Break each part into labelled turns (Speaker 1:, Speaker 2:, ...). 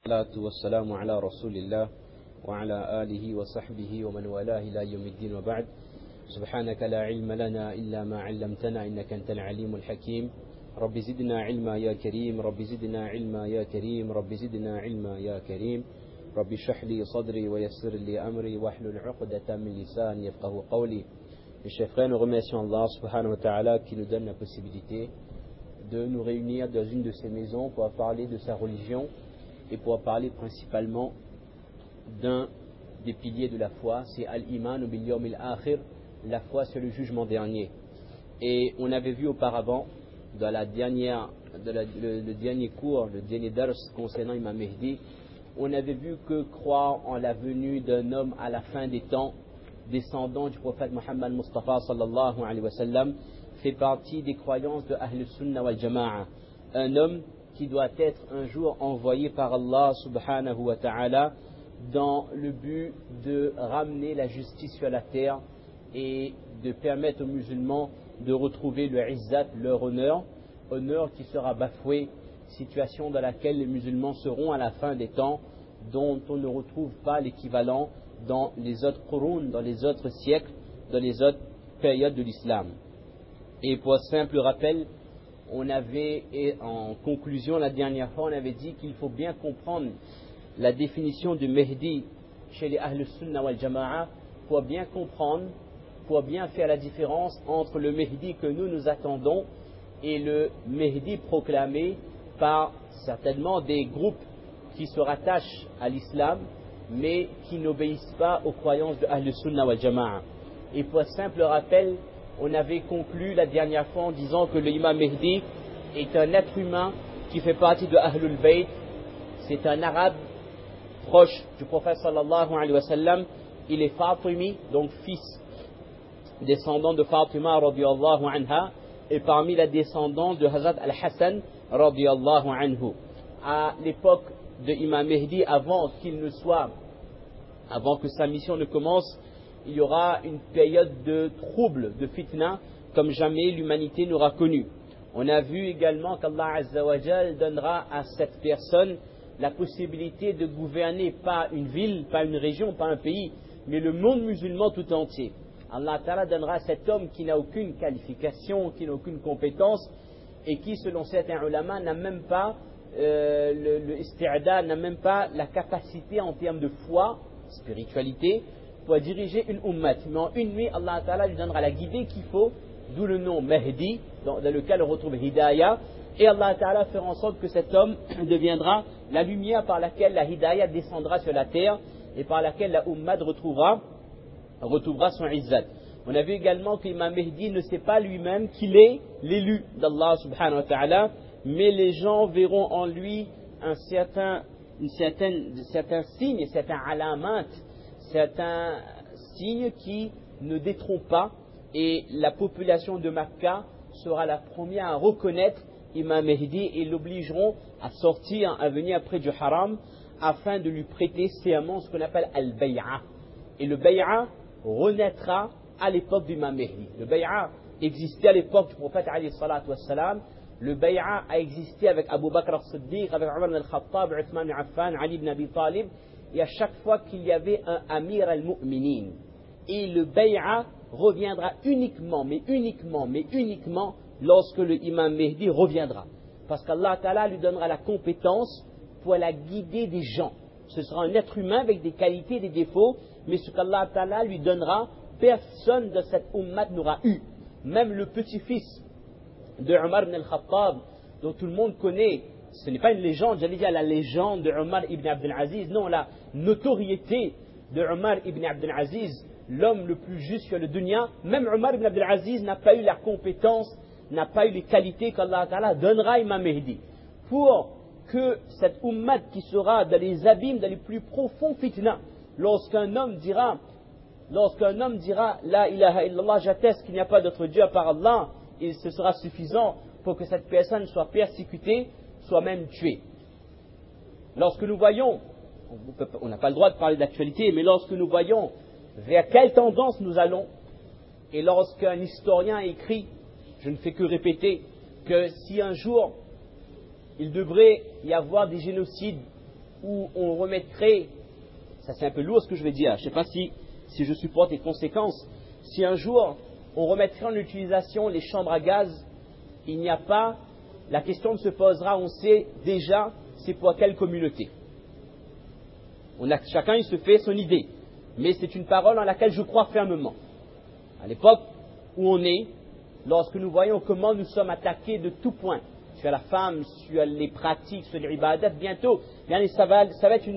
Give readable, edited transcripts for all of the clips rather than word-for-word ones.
Speaker 1: الصلاة والسلام على رسول الله وعلى آله وصحبه ومن والاه إلى يوم الدين وبعد. سبحانك لا علم لنا إلا ما علمتنا إنك أنت العليم الحكيم. رب زدنا علما يا كريم، رب زدنا علما يا كريم، رب زدنا علما يا كريم. رب اشرح لي صدري ويسر لي أمري واحلل عقدة من لساني يفقهوا قولي. Mes chers frères, nous remercions Allah subhanahu wa ta'ala qui nous donne la possibilité de nous réunir dans une de ses maisons pour parler de sa religion et pour parler principalement d'un des piliers de la foi, c'est Al-Iman bil Yawm al-Akhir, la foi sur le jugement dernier. Et on avait vu auparavant, dans le dernier cours, le dernier dars concernant Imam Mehdi, on avait vu que croire en la venue d'un homme à la fin des temps, descendant du prophète Muhammad Mustafa sallallahu alayhi wa sallam, fait partie des croyances de Ahl Sunnah wal Jama'a. Un homme qui doit être un jour envoyé par Allah subhanahu wa ta'ala dans le but de ramener la justice sur la terre et de permettre aux musulmans de retrouver le izzat, leur honneur qui sera bafoué, situation dans laquelle les musulmans seront à la fin des temps, dont on ne retrouve pas l'équivalent dans les autres qurun, dans les autres siècles, dans les autres périodes de l'islam. Et pour simple rappel, on avait, et en conclusion la dernière fois, on avait dit qu'il faut bien comprendre la définition du Mehdi chez les Ahl Sunnah wal Jama'a pour bien comprendre, pour bien faire la différence entre le Mehdi que nous attendons et le Mehdi proclamé par certainement des groupes qui se rattachent à l'islam mais qui n'obéissent pas aux croyances de Ahl Sunnah wal Jama'a. Et pour simple rappel, on avait conclu la dernière fois en disant que l'imam Mehdi est un être humain qui fait partie de Ahlul Bayt. C'est un arabe proche du prophète sallallahu alayhi wa sallam. Il est Fatimi, donc fils, descendant de Fatima radiyallahu anha, et parmi la descendance de Hazrat al-Hassan radiyallahu anhu. À l'époque de Imam Mehdi, avant que sa mission ne commence, il y aura une période de trouble, de fitna, comme jamais l'humanité n'aura connu. On a vu également qu'Allah Azza wa Jal donnera à cette personne la possibilité de gouverner pas une ville, pas une région, pas un pays, mais le monde musulman tout entier. Allah Ta'ala donnera à cet homme qui n'a aucune qualification, qui n'a aucune compétence, et qui, selon certains ulama, n'a même pas le isti'da, n'a même pas la capacité en termes de foi, spiritualité, pour diriger une ummat. Mais en une nuit, Allah Ta'ala lui donnera la guidée qu'il faut, d'où le nom Mahdi, dans lequel on retrouve Hidayah, et Allah Ta'ala fera en sorte que cet homme deviendra la lumière par laquelle la Hidayah descendra sur la terre et par laquelle la ummat retrouvera son izzat. On a vu également que l'imam Mehdi ne sait pas lui-même qu'il est l'élu d'Allah subhanahu wa ta'ala, mais les gens verront en lui certains signes, certains alamat, certains signes qui ne détrompent pas, et la population de Makkah sera la première à reconnaître Imam Mehdi et l'obligeront à sortir, à venir près du haram afin de lui prêter serment, ce qu'on appelle al-bay'a. Et le bay'a renaîtra à l'époque d'Imam Mehdi. Le bay'a existait à l'époque du prophète alayhi salatu wassalam. Le bay'a a existé avec Abu Bakr al-Siddiq, avec Umar ibn al-Khattab, Uthman ibn Affan, Ali ibn Abi Talib, et à chaque fois qu'il y avait un Amir al-Mu'minin. Et le bay'a reviendra uniquement lorsque le imam Mehdi reviendra. Parce qu'Allah Ta'ala lui donnera la compétence pour la guider des gens. Ce sera un être humain avec des qualités et des défauts, mais ce qu'Allah Ta'ala lui donnera, personne de cette ummat n'aura eu. Même le petit-fils de Umar ibn al-Khattab, dont tout le monde connaît, ce n'est pas une légende, j'allais dire la légende de Umar ibn Abdul Aziz, non, la notoriété de Umar ibn Abdul Aziz, l'homme le plus juste sur le dunya. Même Umar ibn Abdul Aziz n'a pas eu la compétence, n'a pas eu les qualités qu'Allah Ta'ala donnera à Imam Mehdi. Pour que cette ummat qui sera dans les abîmes, dans les plus profonds fitna, lorsqu'un homme dira La ilaha illallah, j'atteste qu'il n'y a pas d'autre Dieu à part Allah, et ce sera suffisant pour que cette personne soit persécutée, soit même tuée. Lorsque nous voyons, on n'a pas le droit de parler d'actualité, mais lorsque nous voyons vers quelle tendance nous allons, et lorsqu'un historien écrit, je ne fais que répéter, que si un jour il devrait y avoir des génocides où on remettrait, ça c'est un peu lourd ce que je vais dire, je ne sais pas si je supporte les conséquences, si un jour on remettrait en utilisation les chambres à gaz, il n'y a pas, la question se posera, on sait déjà c'est pour quelle communauté. Chacun il se fait son idée, mais c'est une parole en laquelle je crois fermement. À l'époque où on est, lorsque nous voyons comment nous sommes attaqués de tout point, sur la femme, sur les pratiques, sur les ibadat, bientôt, ça va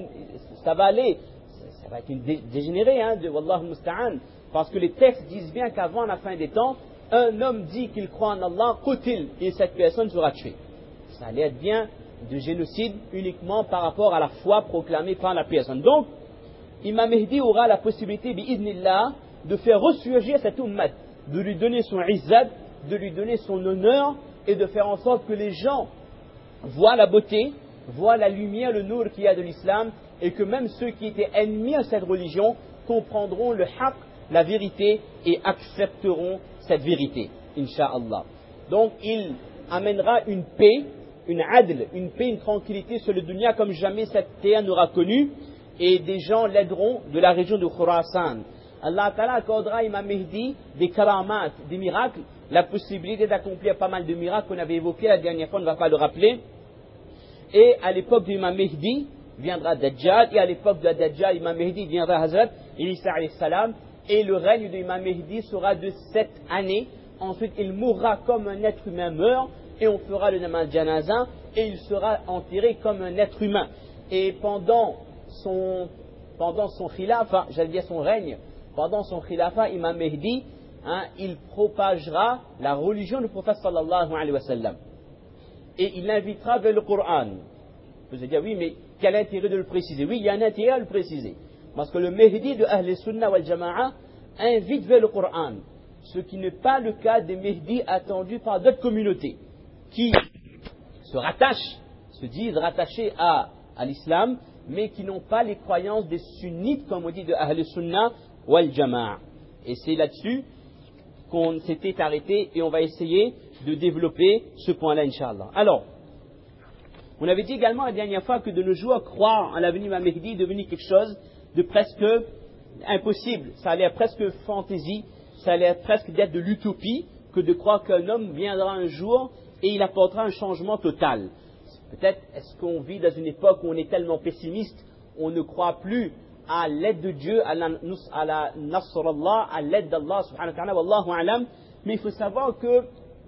Speaker 1: être une dégénérée, de Wallahu musta'an, parce que les textes disent bien qu'avant la fin des temps, un homme dit qu'il croit en Allah, qutil, et cette personne sera tuée. Ça allait être bien de génocide uniquement par rapport à la foi proclamée par la personne. Donc, Imam Mehdi aura la possibilité, bi'idnillah, de faire ressurgir cette ummat, de lui donner son izzat, de lui donner son honneur, et de faire en sorte que les gens voient la beauté, voient la lumière, le nour qu'il y a de l'islam, et que même ceux qui étaient ennemis à cette religion comprendront le haqq, la vérité, et accepteront cette vérité, incha'Allah. Donc il amènera une paix, une adl, une paix, une tranquillité sur le dunya comme jamais cette terre n'aura connu, et des gens l'aideront de la région de Khurasan. Allah Ta'ala accordera à Imam Mehdi des karamat, des miracles, la possibilité d'accomplir pas mal de miracles qu'on avait évoqués la dernière fois, on ne va pas le rappeler. Et à l'époque de Imam Mehdi viendra Dajjal, et à l'époque de Dajjal, Imam Mehdi viendra Hazrat Isa alayhi salam, et le règne de Imam Mehdi sera de 7 années. Ensuite, il mourra comme un être humain meurt, et on fera le namaz janaza, et il sera enterré comme un être humain. Et pendant son khilafa, j'allais dire son règne, pendant son khilafa, Imam Mehdi, il propagera la religion du prophète sallallahu alayhi wa sallam. Et il l'invitera vers le Coran. Vous allez dire, oui, mais quel intérêt de le préciser? Oui, il y a un intérêt à le préciser. Parce que le Mehdi de Ahl Sunnah wal Jama'a invite vers le Coran. Ce qui n'est pas le cas des Mehdi attendus par d'autres communautés qui se disent rattachés à l'islam, mais qui n'ont pas les croyances des sunnites, comme on dit, de Ahl Sunnah wal Jama'a. Et c'est là-dessus qu'on s'était arrêté et on va essayer de développer ce point-là, Inch'Allah. Alors, on avait dit également la dernière fois que de nos jours, croire en l'avenir d'Imam Mehdi est devenu quelque chose de presque impossible. Ça allait être presque fantaisie, ça allait être presque d'être de l'utopie que de croire qu'un homme viendra un jour et il apportera un changement total. Peut-être est-ce qu'on vit dans une époque où on est tellement pessimiste, on ne croit plus à l'aide de Dieu, à la nasrallah, à l'aide d'Allah subhanahu wa ta'ala, wallahu a'lam. Mais il faut savoir que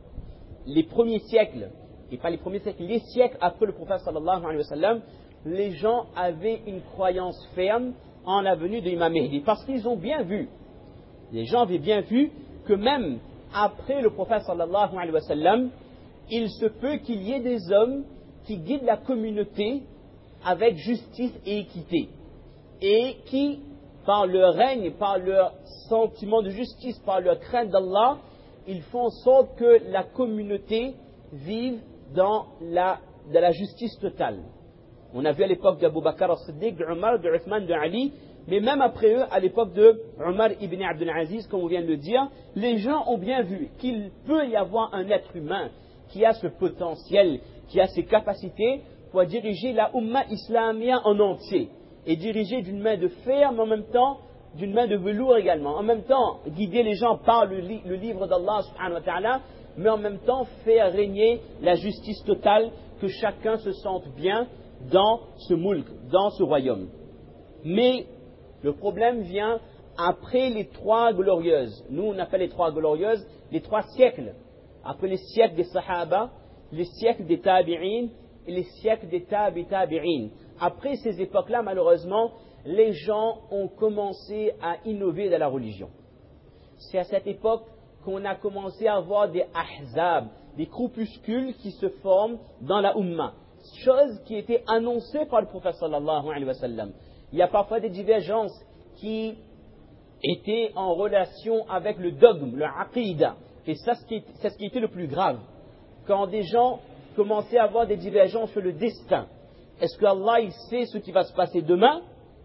Speaker 1: les premiers siècles, et pas les premiers siècles, les siècles après le prophète sallallahu alayhi wa sallam, les gens avaient une croyance ferme en la venue de l'imam Mehdi, parce qu'ils ont bien vu, les gens avaient bien vu que même après le prophète sallallahu alayhi wa sallam, il se peut qu'il y ait des hommes qui guident la communauté avec justice et équité, et qui, par leur règne, par leur sentiment de justice, par leur crainte d'Allah, ils font en sorte que la communauté vive dans la justice totale. On a vu à l'époque d'Abu Bakr as-Siddiq, d'Umar, de Uthman, de Ali, mais même après eux, à l'époque de Umar ibn Abdul Aziz, comme on vient de le dire, les gens ont bien vu qu'il peut y avoir un être humain qui a ce potentiel, qui a ces capacités pour diriger la Ummah islamia en entier, et diriger d'une main de fer, mais en même temps d'une main de velours également. En même temps, guider les gens par le livre d'Allah subhanahu wa ta'ala, mais en même temps faire régner la justice totale, que chacun se sente bien dans ce mulk, dans ce royaume. Mais le problème vient après les 3 glorieuses. Nous, on appelle les 3 glorieuses les 3 siècles. Après les siècles des Sahaba, les siècles des Tabi'in et les siècles des Tabi'in. Après ces époques-là, malheureusement, les gens ont commencé à innover dans la religion. C'est à cette époque qu'on a commencé à avoir des ahzab, des groupuscules qui se forment dans la Ummah. Chose qui était annoncée par le prophète sallallahu alayhi wa sallam. Il y a parfois des divergences qui étaient en relation avec le dogme, le aqidah. Et ça, c'est ce qui était le plus grave. Quand des gens commençaient à avoir des divergences sur le destin. Est-ce que Allah il sait ce qui va se passer demain?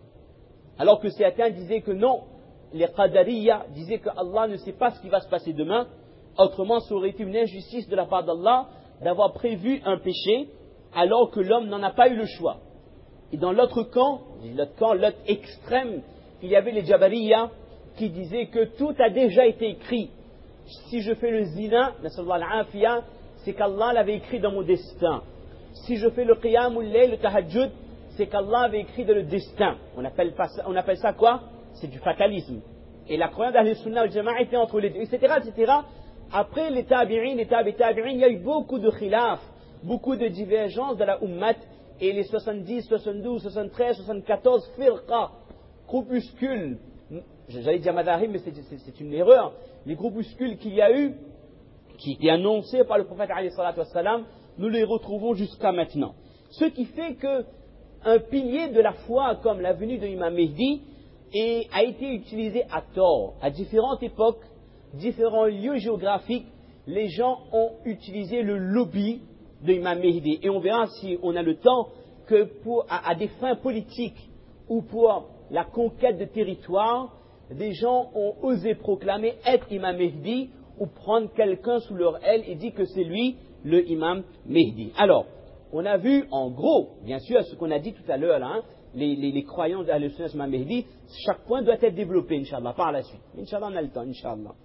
Speaker 1: Alors que certains disaient que non, les Qadariyya disaient que Allah ne sait pas ce qui va se passer demain. Autrement, ça aurait été une injustice de la part d'Allah d'avoir prévu un péché alors que l'homme n'en a pas eu le choix.
Speaker 2: Et dans l'autre camp, l'autre extrême, il y avait les Jabariyya qui disaient que tout a déjà été écrit. Si je fais le zina, c'est qu'Allah l'avait écrit dans mon destin. Si je fais le qiyam ou le tahajjud, c'est qu'Allah avait écrit dans le destin. On appelle ça quoi? C'est du fatalisme. Et la croyance d'Ahl Sunnah al Jama'a était entre les deux, etc., etc. Après les tabi'in, il y a eu beaucoup de khilaf, beaucoup de divergences dans la ummat, et les 70, 72, 73, 74 firqa, groupuscules, j'allais dire madahib, mais c'est une erreur, les groupuscules qu'il y a eu, qui étaient annoncés par le prophète alayhi salatu wassalam, nous les retrouvons jusqu'à maintenant. Ce qui fait qu'un pilier de la foi comme la venue de l'imam Mehdi a été utilisé à tort. À différentes époques, différents lieux géographiques, les gens ont utilisé le lobby de l'imam Mehdi. Et on verra si on a le temps que à des fins politiques ou pour la conquête de territoire, des gens ont osé proclamer être imam Mehdi ou prendre quelqu'un sous leur aile et dire que c'est lui le imam Mehdi. Alors, on a vu en gros, bien sûr, ce qu'on a dit tout à l'heure, là, les croyances d'Ahl Sunnah imam Mehdi, chaque point doit être développé, Inch'Allah, par la suite. Inch'Allah, on a le temps, Inch'Allah.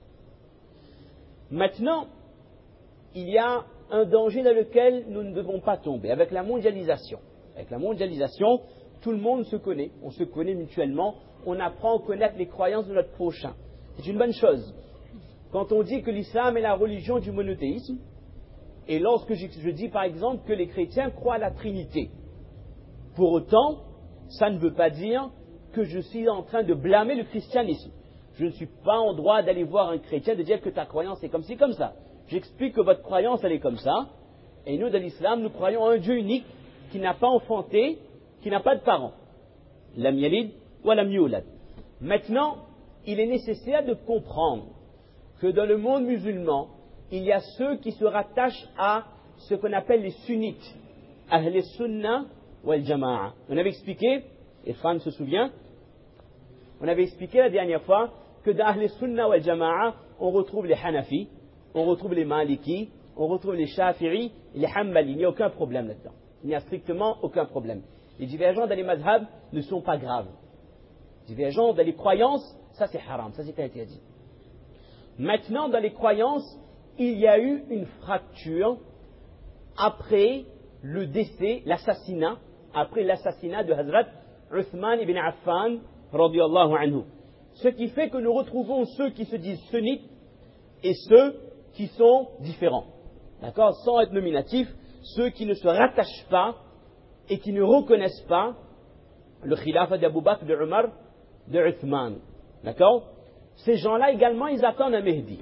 Speaker 2: Maintenant, il y a un danger dans lequel nous ne devons pas tomber, avec la mondialisation. Avec la mondialisation, tout le monde se connaît, on se connaît mutuellement, on apprend à connaître les croyances de notre prochain. C'est une bonne chose. Quand on dit que l'islam est la religion du monothéisme, et lorsque je dis par exemple que les chrétiens croient à la Trinité, pour autant, ça ne veut pas dire que je suis en train de blâmer le christianisme. Je ne suis pas en droit d'aller voir un chrétien et de dire que ta croyance est comme ci, comme ça. J'explique que votre croyance, elle est comme ça, et nous, dans l'islam, nous croyons à un Dieu unique qui n'a pas enfanté, qui n'a pas de parents. Lam yalid wa lam yulad. Maintenant, il est nécessaire de comprendre que dans le monde musulman, il y a ceux qui se rattachent à ce qu'on appelle les sunnites, Ahl Sunnah wal Jama'a. On avait expliqué, et Fan se souvient, on avait expliqué la dernière fois que dans Ahl Sunnah wal Jama'a, on retrouve les Hanafi, on retrouve les Maliki, on retrouve les Shafi'i, les Hanbali. Il n'y a aucun problème là-dedans. Il n'y a strictement aucun problème. Les divergences dans les madhab ne sont pas graves. Les divergences dans les croyances, ça c'est haram, ça c'est interdit. Maintenant, dans les croyances, il y a eu une fracture après le décès, l'assassinat, après l'assassinat de Hazrat Uthman ibn Affan, radiyallahu anhu. Ce qui fait que nous retrouvons ceux qui se disent sunnites et ceux qui sont différents. D'accord? Sans être nominatifs, ceux qui ne se rattachent pas et qui ne reconnaissent pas le khilafah d'Abu Bakr, de Umar, de Uthman. D'accord? Ces gens-là également, ils attendent un Mehdi.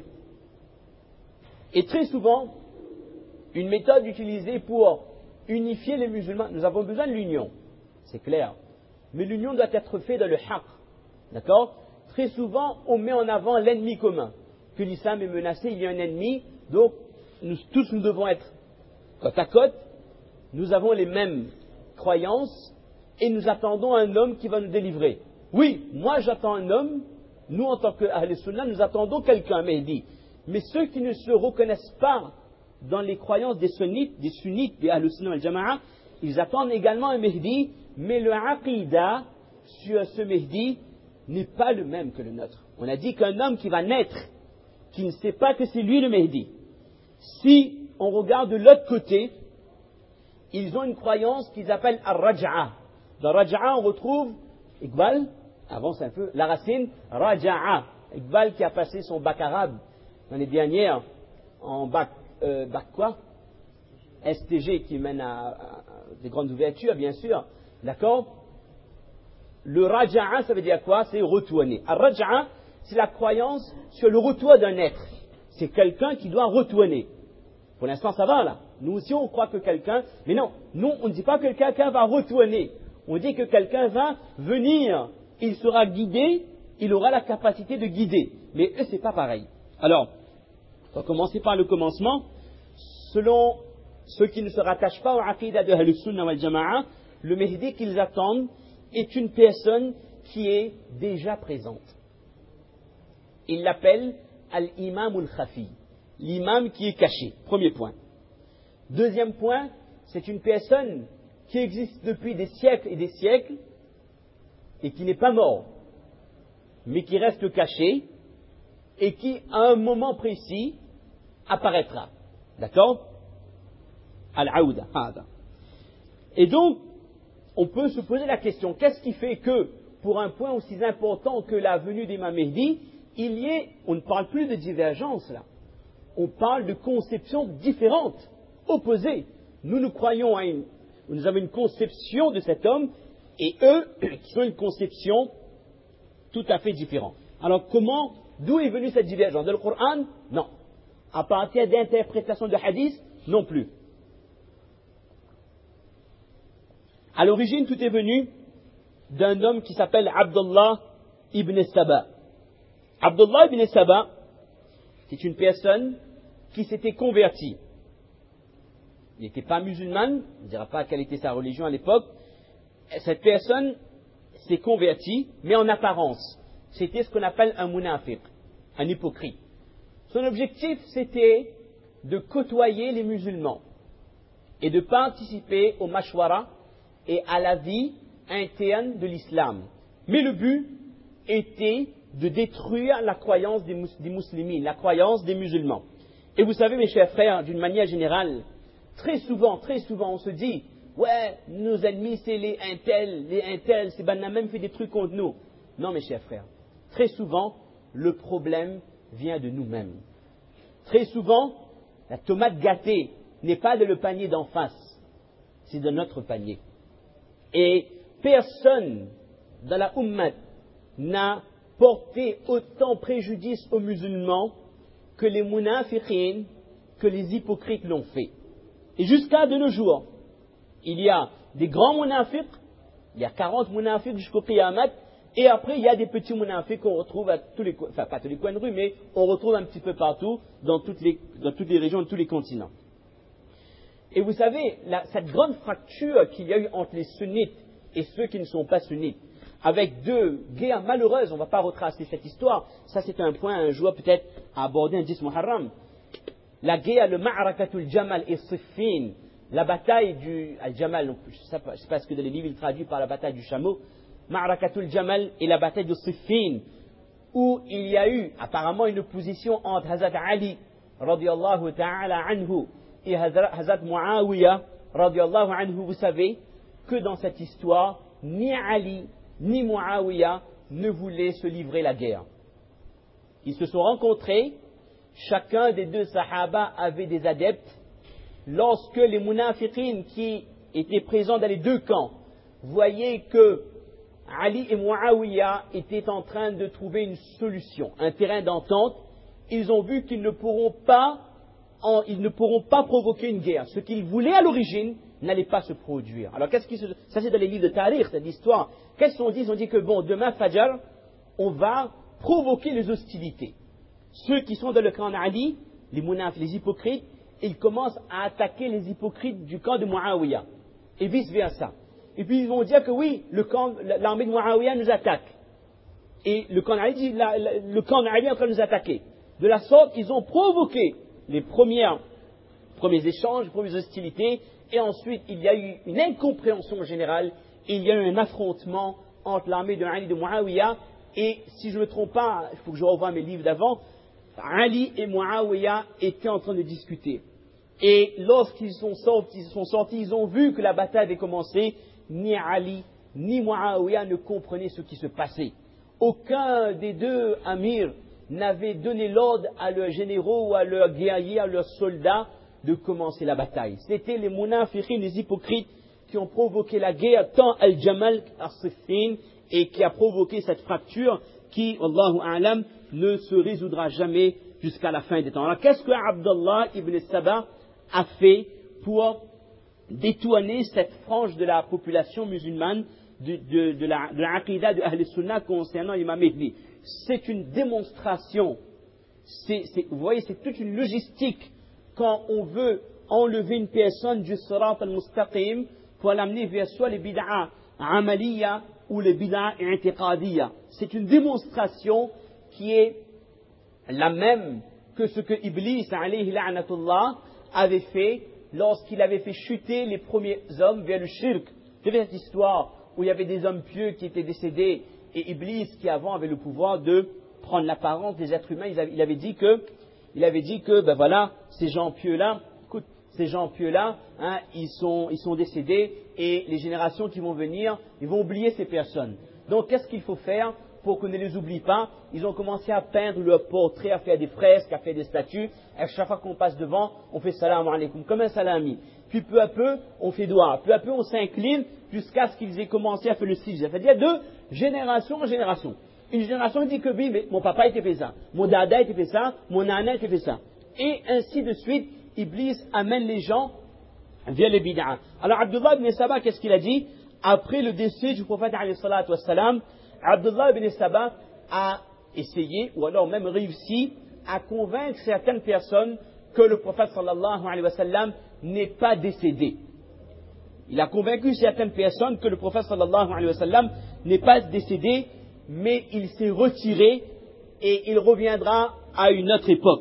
Speaker 2: Et très souvent, une méthode utilisée pour unifier les musulmans, nous avons besoin de l'union, c'est clair. Mais l'union doit être faite dans le haqq. D'accord? Très souvent, on met en avant l'ennemi commun. Que l'islam est menacé, il y a un ennemi, donc tous nous devons être côte à côte. Nous avons les mêmes croyances et nous attendons un homme qui va nous délivrer. Oui, moi j'attends un homme, nous en tant qu'Ahl Sunnah, nous attendons quelqu'un, Mehdi. Mais ceux qui ne se reconnaissent pas dans les croyances des sunnites, des Ahl Sunnah wal Jama'a, ils attendent également un Mehdi, mais le aqidah sur ce Mehdi n'est pas le même que le nôtre. On a dit qu'un homme qui va naître, qui ne sait pas que c'est lui le Mehdi, si on regarde de l'autre côté, ils ont une croyance qu'ils appellent Ar-Raj'a. Dans Raj'a, on retrouve Iqbal, avance un peu, la racine Raja'a. Iqbal qui a passé son bac arabe l'année dernière en bac quoi? STG qui mène à des grandes ouvertures, bien sûr. D'accord? Le Raja'a, ça veut dire quoi? C'est retourner. Ar-Raj'a, c'est la croyance sur le retour d'un être. C'est quelqu'un qui doit retourner. Pour l'instant, ça va là. Nous aussi, on croit que quelqu'un... Mais non, nous, on ne dit pas que quelqu'un va retourner. On dit que quelqu'un va venir. Il sera guidé, il aura la capacité de guider. Mais eux, c'est pas pareil. Alors, on va commencer par le commencement. Selon ceux qui ne se rattachent pas au aqidah de Ahl Sunnah wal Jama'a, le Mehdi qu'ils attendent est une personne qui est déjà présente. Ils l'appellent Al-Imam al-Khafi, l'imam qui est caché. Premier point. Deuxième point, c'est une personne qui existe depuis des siècles et des siècles, et qui n'est pas mort, mais qui reste caché, et qui, à un moment précis, apparaîtra. D'accord? Al-Aouda. Et donc, on peut se poser la question, qu'est-ce qui fait que, pour un point aussi important que la venue d'Imam Mehdi, on ne parle plus de divergence là, on parle de conceptions différentes, opposées. Nous croyons nous avons une conception de cet homme, et eux, qui ont une conception tout à fait différente. Alors d'où est venue cette divergence? De le Coran? Non. À partir d'interprétations de hadith? Non plus. À l'origine, tout est venu d'un homme qui s'appelle Abdullah ibn Saba. Abdullah ibn Saba, c'est une personne qui s'était convertie. Il n'était pas musulman, on ne dira pas quelle était sa religion à l'époque. Cette personne s'est convertie, mais en apparence. C'était ce qu'on appelle un munafiq, un hypocrite. Son objectif, c'était de côtoyer les musulmans et de participer au mashwara et à la vie interne de l'islam. Mais le but était de détruire la croyance des musulmans, la croyance des musulmans. Et vous savez, mes chers frères, d'une manière générale, très souvent, on se dit, ouais, nos ennemis, c'est les intels, c'est Banna même fait des trucs contre nous. Non, mes chers frères, très souvent, le problème vient de nous-mêmes. Très souvent, la tomate gâtée n'est pas de le panier d'en face, c'est de notre panier. Et personne dans la Ummah n'a porté autant préjudice aux musulmans que les munafiqin, que les hypocrites l'ont fait. Et jusqu'à de nos jours, il y a des grands munafiqs, il y a 40 munafiqs jusqu'au Qiyamah, et après il y a des petits munafiqs qu'on retrouve à tous les coins, enfin pas tous les coins de rue, mais on retrouve un petit peu partout, dans toutes les régions, de tous les continents. Et vous savez, cette grande fracture qu'il y a eu entre les sunnites et ceux qui ne sont pas sunnites, avec deux guerres malheureuses, on ne va pas retracer cette histoire, ça c'est un point un jour peut-être à aborder un 10 Muharram. La guerre, le Ma'arakatul Jamal et Siffin, la bataille du Al-Jamal, je ne sais pas ce que dans les livres il traduit par la bataille du chameau, Ma'arakatul Jamal et la bataille de Siffin, où il y a eu apparemment une opposition entre Hazrat Ali, radiyallahu ta'ala anhu, et Hazrat Muawiyah, radiyallahu anhu. Vous savez que dans cette histoire, ni Ali, ni Muawiyah ne voulaient se livrer la guerre. Ils se sont rencontrés, chacun des deux sahaba avait des adeptes. Lorsque les munafiqin qui étaient présents dans les deux camps voyaient que Ali et Muawiyah étaient en train de trouver une solution, un terrain d'entente, ils ont vu qu'ils ne pourront pas provoquer une guerre. Ce qu'ils voulaient à l'origine n'allait pas se produire. Alors ça c'est dans les livres de Tariq, c'est l'histoire. Qu'est-ce qu'ils ont dit? Ils ont dit que bon, demain Fajr, on va provoquer les hostilités. Ceux qui sont dans le camp d'Ali, les munaf, les hypocrites, ils commencent à attaquer les hypocrites du camp de Muawiyah. Et vice versa. Et puis ils vont dire que oui, l'armée de Muawiyah nous attaque. Et le camp d'Ali dit, le camp d'Ali est en train de nous attaquer. De la sorte, ils ont provoqué les premiers échanges, les premières hostilités, et ensuite il y a eu une incompréhension générale, et il y a eu un affrontement entre l'armée de Ali et de Muawiyah, et si je ne me trompe pas, il faut que je revoie mes livres d'avant, Ali et Muawiyah étaient en train de discuter. Et lorsqu'ils sont sortis, ils ont vu que la bataille avait commencé, ni Ali, ni Muawiyah ne comprenaient ce qui se passait. Aucun des deux amirs n'avait donné l'ordre à leurs généraux ou à leurs guerriers, à leurs soldats de commencer la bataille. C'était les munafiqin, les hypocrites qui ont provoqué la guerre, tant Al-Jamal As-Siffin, et qui a provoqué cette fracture qui, Allahu A'lam, ne se résoudra jamais jusqu'à la fin des temps. Alors qu'est-ce que Abdullah ibn Saba a fait pour détourner cette frange de la population musulmane de l'aqida de Ahl Sunnah concernant Imam Mehdi? C'est une démonstration, vous voyez, c'est toute une logistique quand on veut enlever une personne du sirat al-mustaqim pour l'amener vers soit les bid'a amaliya ou les bid'a i'tiqadiyya. C'est une démonstration qui est la même que ce que Iblis alayhi la'natullah avait fait lorsqu'il avait fait chuter les premiers hommes vers le shirk. Vous savez cette histoire où il y avait des hommes pieux qui étaient décédés et Iblis qui avant avait le pouvoir de prendre l'apparence des êtres humains. Il avait dit que ben voilà, ces gens pieux-là, ils sont décédés et les générations qui vont venir, ils vont oublier ces personnes. Donc qu'est-ce qu'il faut faire pour qu'on ne les oublie pas? Ils ont commencé à peindre leur portrait, à faire des fresques, à faire des statues. À chaque fois qu'on passe devant, on fait salam alaykoum, comme un salami. Puis peu à peu, on fait doigt. Peu à peu, on s'incline jusqu'à ce qu'ils aient commencé à faire le sijda. C'est-à-dire de génération en génération. Une génération dit que oui, mais mon papa était fait ça, mon dada était fait ça, mon nana était fait ça. Et ainsi de suite, Iblis amène les gens vers les bid'a. Alors Abdullah ibn Saba, qu'est-ce qu'il a dit? Après le décès du prophète alayhi salatu wassalam, Abdullah ibn Saba a essayé, ou alors même réussi, à convaincre certaines personnes que le prophète sallallahu alayhi wa sallam n'est pas décédé. Il a convaincu certaines personnes que le prophète sallallahu alayhi wa sallam n'est pas décédé, mais il s'est retiré et il reviendra à une autre époque.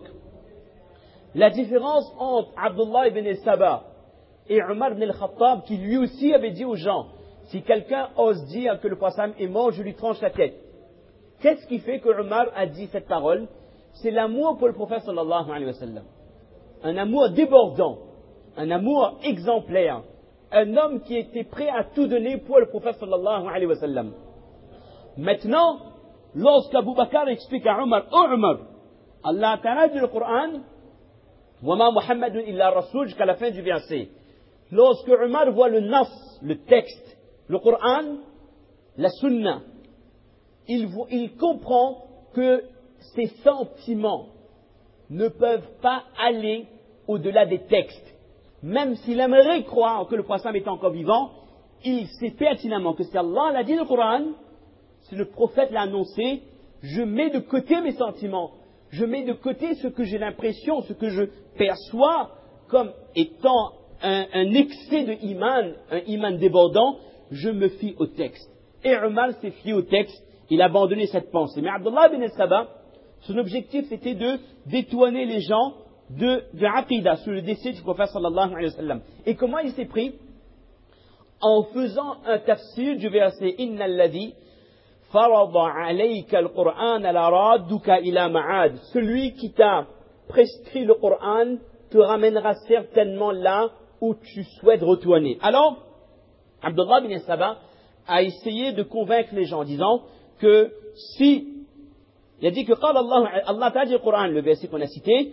Speaker 2: La différence entre Abdullah ibn Saba et Omar ibn al-Khattab, qui lui aussi avait dit aux gens, si quelqu'un ose dire que le prophète est mort, je lui tranche la tête. Qu'est-ce qui fait que Omar a dit cette parole? C'est l'amour pour le prophète sallallahu alayhi wa sallam. Un amour débordant, un amour exemplaire, un homme qui était prêt à tout donner pour le prophète sallallahu alayhi wa sallam. Maintenant, lorsqu'Abu Bakr explique à Omar, oh Omar, Allah Ta'ala dit le Coran, Wama Muhammadun illa Rasul, jusqu'à la fin du verset. Lorsque Omar voit le nas, le texte, le Coran, la Sunna, il comprend que ses sentiments ne peuvent pas aller au-delà des textes. Même s'il aimerait croire que le prophète est encore vivant, il sait pertinemment que si Allah l'a dit dans le Coran, si le prophète l'a annoncé, je mets de côté mes sentiments, je mets de côté ce que j'ai l'impression, ce que je perçois comme étant un excès de iman, un iman débordant, je me fie au texte. Et Omar s'est fié au texte, il a abandonné cette pensée. Mais Abdullah ibn Saba, son objectif c'était de détourner les gens de Aqidah, sur le décès du prophète sallallahu alayhi wa sallam. Et comment il s'est pris? En faisant un tafsir du verset Inna alladhi farada alayka al-Qur'an la radduka ila ma'ad. Celui qui t'a prescrit le Coran te ramènera certainement là où tu souhaites retourner. Alors, Abdullah ibn Saba a essayé de convaincre les gens en disant que si, il a dit que Allah t'a dit le Coran, le verset qu'on a cité,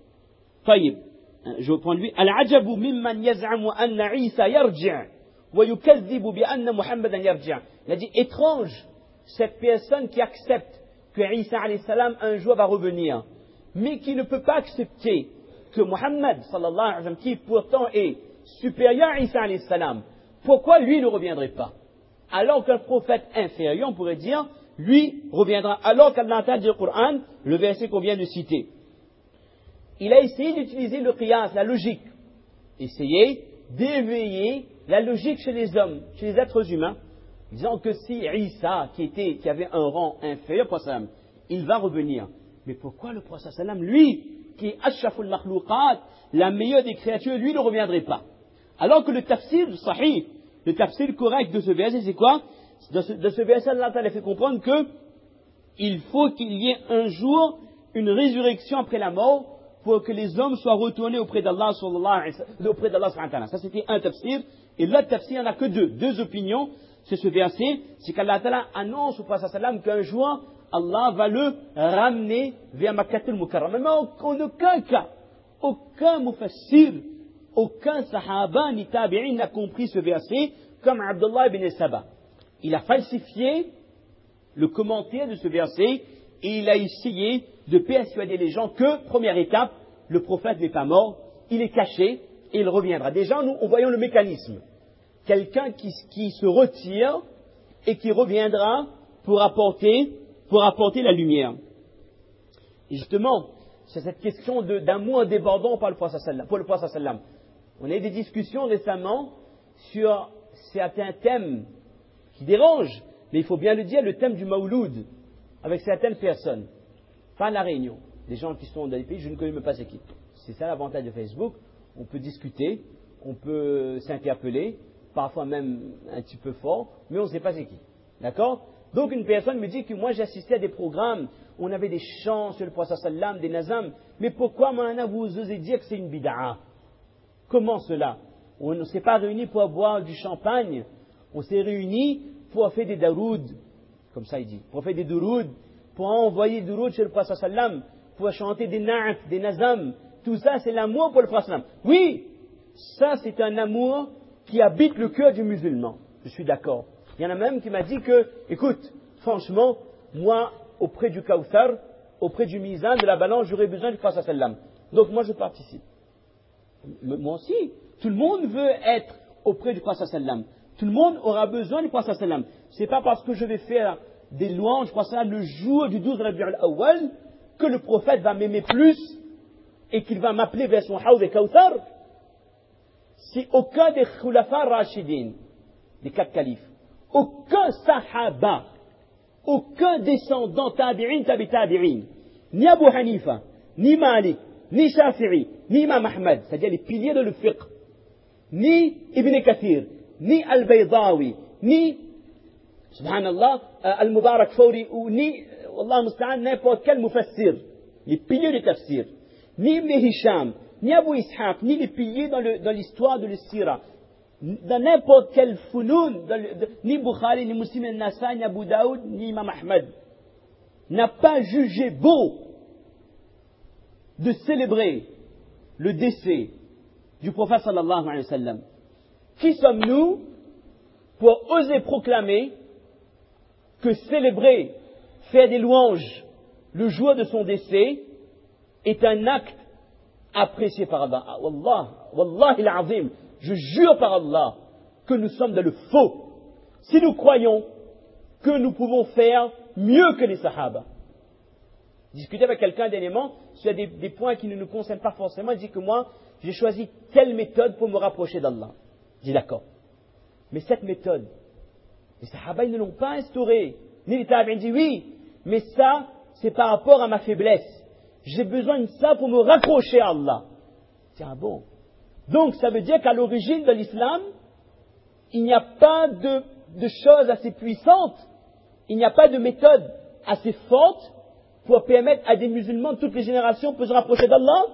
Speaker 2: طيب, je reprends lui, العجب ممن يزعم أن عيسى يرجع ويكذب بأن محمدا يرجع. Il a dit étrange cette personne qui accepte que Isa alayhi salam un jour va revenir, mais qui ne peut pas accepter que Muhammad sallallahu alayhi wa sallam, qui pourtant est supérieur à Isa alayhi salam, pourquoi lui ne reviendrait pas? Alors qu'un prophète inférieur, on pourrait dire, lui reviendra. Alors qu'Allah a dit le Coran, le verset qu'on vient de citer. Il a essayé d'utiliser le qiyas, la logique. Essayer d'éveiller la logique chez les hommes, chez les êtres humains, disant que si Isa, qui avait un rang inférieur, il va revenir. Mais pourquoi le prophète sallam, lui, qui est Ashraful Makhlouqat, la meilleure des créatures, lui ne reviendrait pas? Alors que le tafsir sahih, le tafsir correct de ce verset, c'est quoi? De ce verset, Allah a fait comprendre que il faut qu'il y ait un jour une résurrection après la mort pour que les hommes soient retournés auprès d'Allah sallallahu alayhi wa sallam. Ça c'était un tafsir. Et l'autre tafsir, il n'y en a que deux opinions. C'est ce verset, c'est qu'Allah Ta'ala annonce au prophète sallam qu'un jour, Allah va le ramener vers Makkatul Mukarram. Mais en aucun cas, aucun mufassir, aucun sahaba ni tabi'in n'a compris ce verset comme Abdullah ibn Saba. Il a falsifié le commentaire de ce verset et il a essayé de persuader les gens que, première étape, le prophète n'est pas mort, il est caché et il reviendra. Déjà, nous voyons le mécanisme. Quelqu'un qui se retire et qui reviendra pour apporter la lumière. Et justement, c'est cette question d'amour débordant pour le prophète sallam. On a eu des discussions récemment sur certains thèmes qui dérangent, mais il faut bien le dire, le thème du Mawloud, avec certaines personnes. Pas à La Réunion, des gens qui sont dans des pays, je ne connais même pas c'est qui. C'est ça l'avantage de Facebook. On peut discuter, on peut s'interpeller, parfois même un petit peu fort, mais on ne sait pas c'est qui. D'accord? Donc une personne me dit que moi j'assistais à des programmes, on avait des chants sur le prophète sallam, des nazam, mais pourquoi maintenant vous osez dire que c'est une bid'a? Comment cela? On ne s'est pas réunis pour boire du champagne, on s'est réunis pour faire des daroud, comme ça il dit, pour faire des douroud, pour envoyer des douroud chez le prophète sallam, pour chanter des na'at, des nazam, tout ça c'est l'amour pour le prophète sallam. Oui, ça c'est un amour qui habite le cœur du musulman, je suis d'accord. Il y en a même qui m'a dit que, écoute, franchement, moi, auprès du Kawthar, auprès du Mizan, de la balance, j'aurais besoin du prophète sallam. Donc moi je participe. Moi aussi, tout le monde veut être auprès du prophète sallam. Tout le monde aura besoin du prophète sallam. C'est pas parce que je vais faire des louanges, le jour du 12 Rabi' al-Awwal, que le prophète va m'aimer plus et qu'il va m'appeler vers son Hawd et Kawthar. Si aucun des Khulafa Rashidin, des 4 califes, aucun sahaba, aucun descendant tabi'in, tabi'in, ni Abu Hanifa, ni Malik, ni Shafi'i, ni Imam Ahmad, c'est-à-dire les piliers de le fiqh, ni Ibn Kathir, ni Al-Baydawi, ni, subhanallah, Al-Mubarak Fawri, ou ni, Wallah musta'an, n'importe quel mufassir, les piliers du tafsir, ni Ibn Hisham, ni Abu Ishaq, ni les piliers dans l'histoire de l'Sira, dans n'importe quel funoun, ni Bukhari, ni Muslim al-Nasai, ni Abu Daoud, ni Imam Ahmad, n'a pas jugé beau de célébrer le décès du prophète sallallahu alayhi wa sallam. Qui sommes-nous pour oser proclamer que célébrer, faire des louanges le jour de son décès est un acte apprécié par Allah? Ah, Wallah al-Azim, je jure par Allah que nous sommes dans le faux si nous croyons que nous pouvons faire mieux que les Sahaba. Discuter avec quelqu'un dernièrement sur des points qui ne nous concernent pas forcément, il dit que moi, j'ai choisi telle méthode pour me rapprocher d'Allah. Je dis d'accord. Mais cette méthode, les Sahaba, ils ne l'ont pas instaurée. Ni les Tabi'in disent oui, mais ça, c'est par rapport à ma faiblesse. J'ai besoin de ça pour me raccrocher à Allah. Tiens, bon. Donc, ça veut dire qu'à l'origine de l'islam, il n'y a pas de choses assez puissantes, il n'y a pas de méthode assez forte pour permettre à des musulmans de toutes les générations de se rapprocher d'Allah.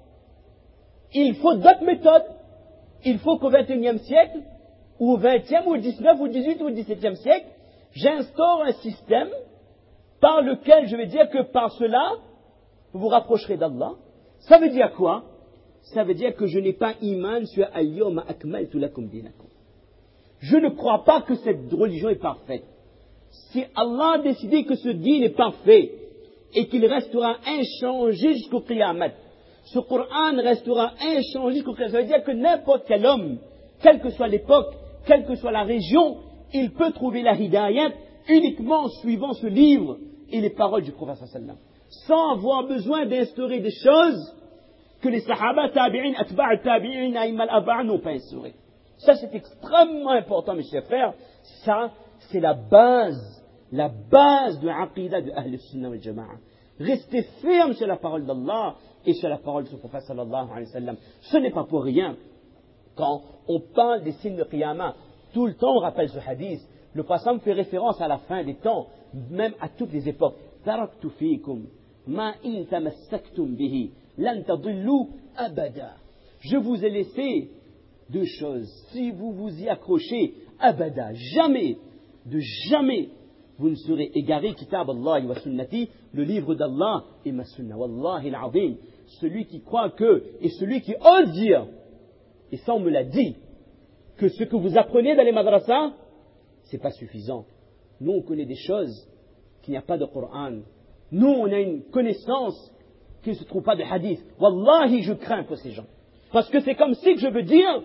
Speaker 2: Il faut d'autres méthodes. Il faut qu'au XXIe siècle, ou au XXe, ou au XIX, ou au XVIIIe, ou au XVIIe siècle, j'instaure un système par lequel je vais dire que par cela, vous vous rapprocherez d'Allah. Ça veut dire quoi? Ça veut dire que je n'ai pas iman sur al-yawma akmaltu lakum dinakum. Je ne crois pas que cette religion est parfaite. Si Allah a décidé que ce din est parfait et qu'il restera inchangé jusqu'au Qiyamah, ce Coran restera inchangé jusqu'au Qiyamah. Ça veut dire que n'importe quel homme, quelle que soit l'époque, quelle que soit la région, il peut trouver la hidayat uniquement en suivant ce livre et les paroles du prophète sallam, sans avoir besoin d'instaurer des choses que les Sahaba, Tabi'in, Atba' Tabi'in, Aïma al-Arba'a n'ont pas instauré. Ça, c'est extrêmement important, mes chers frères. Ça, c'est la base de l'aqidah de Ahl al-Sunnah wal Jama'a. Restez ferme sur la parole d'Allah et sur la parole de son prophète sallallahu alayhi wa sallam. Ce n'est pas pour rien. Quand on parle des signes de Qiyamah, tout le temps on rappelle ce hadith. Le prophète fait référence à la fin des temps, même à toutes les époques. Taraktu fikum ma in tamassaktum bihi lan tadillu abada. Je vous ai laissé 2 choses. Si vous vous y accrochez, abada, jamais, de jamais, vous ne serez égarés. Kitab Allah wa sunnati, le livre d'Allah et ma sunna. Wallahi al-azim. Celui qui croit que, et celui qui ose dire, et ça on me l'a dit, que ce que vous apprenez dans les madrasas, c'est pas suffisant. Nous on connaît des choses qu'il n'y a pas de Coran. Nous on a une connaissance qui ne se trouve pas de hadith. Wallahi, je crains pour ces gens. Parce que c'est comme si que je veux dire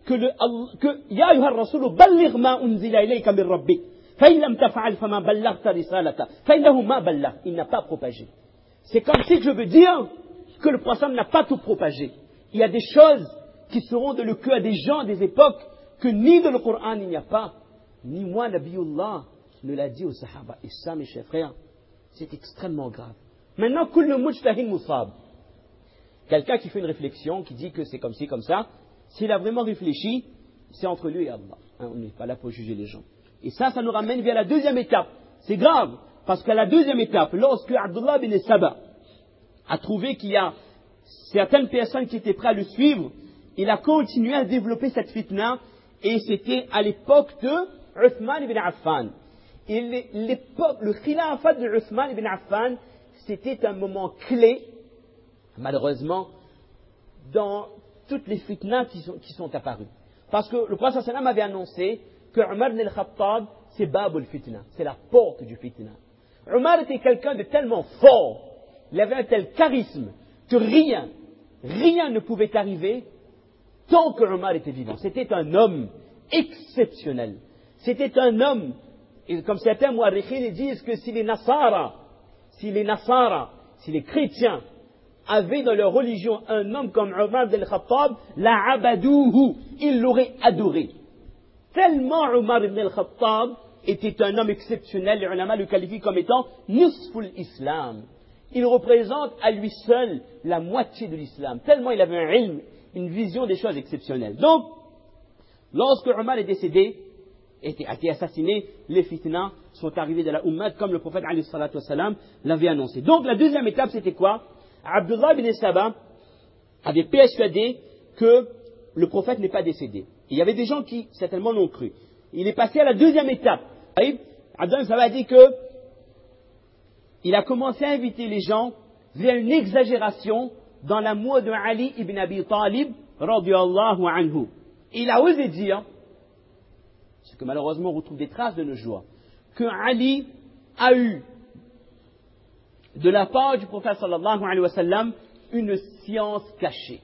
Speaker 2: que Ya ayyuha ar-rasul balligh ma unzila ilayka min rabbik. Fa in lam taf'al fama ballaghta risalata. Fa innahu ma ballagh. Il n'a pas propagé. C'est comme si que je veux dire que le prophète n'a pas tout propagé. Il y a des choses qui seront de le cœur des gens des époques que ni dans le Coran il n'y a pas, ni moi, Nabiullah, ne l'a dit aux Sahaba. Et ça, mes chers frères, c'est extrêmement grave. Maintenant, kullu mujtahid musab. Quelqu'un qui fait une réflexion, qui dit que c'est comme ci, comme ça, s'il a vraiment réfléchi, c'est entre lui et Allah. Hein, on n'est pas là pour juger les gens. Et ça nous ramène vers la deuxième étape. C'est grave, parce qu'à la deuxième étape, lorsque Abdullah bin Saba a trouvé qu'il y a certaines personnes qui étaient prêtes à le suivre, il a continué à développer cette fitna, et c'était à l'époque de Uthman ibn Affan. Et le khilafat de Uthman ibn Affan, c'était un moment clé, malheureusement, dans toutes les fitnas qui sont apparues. Parce que le prophète sallam avait annoncé que Umar ibn al-Khattab, c'est Babul Fitna, c'est la porte du fitna. Umar était quelqu'un de tellement fort, il avait un tel charisme, que rien ne pouvait arriver tant que Umar était vivant. C'était un homme exceptionnel. C'était un homme, et comme certains mu'arrikhines disent que si les Nasara, si les chrétiens avaient dans leur religion un homme comme Umar ibn al-Khattab, la abadouhu, ils l'auraient adoré. Tellement Umar ibn al-Khattab était un homme exceptionnel, les ulama le qualifient comme étant nisful islam. Il représente à lui seul la moitié de l'islam, tellement il avait un ilm, une vision des choses exceptionnelles. Donc, lorsque Umar est décédé, a été assassiné, les fitnas sont arrivés de la Ummah, comme le prophète alayhi salatu wassalam l'avait annoncé. Donc, la deuxième étape, c'était quoi? Abdullah bin Saba avait persuadé que le prophète n'est pas décédé. Il y avait des gens qui, certainement, l'ont cru. Il est passé à la deuxième étape. Abdullah bin Saba a dit que il a commencé à inviter les gens vers une exagération dans l'amour de Ali ibn Abi Talib, radiyallahu anhu. Il a osé dire, ce que malheureusement on retrouve des traces de nos jours, que Ali a eu de la part du prophète sallallahu alayhi wa sallam une science cachée.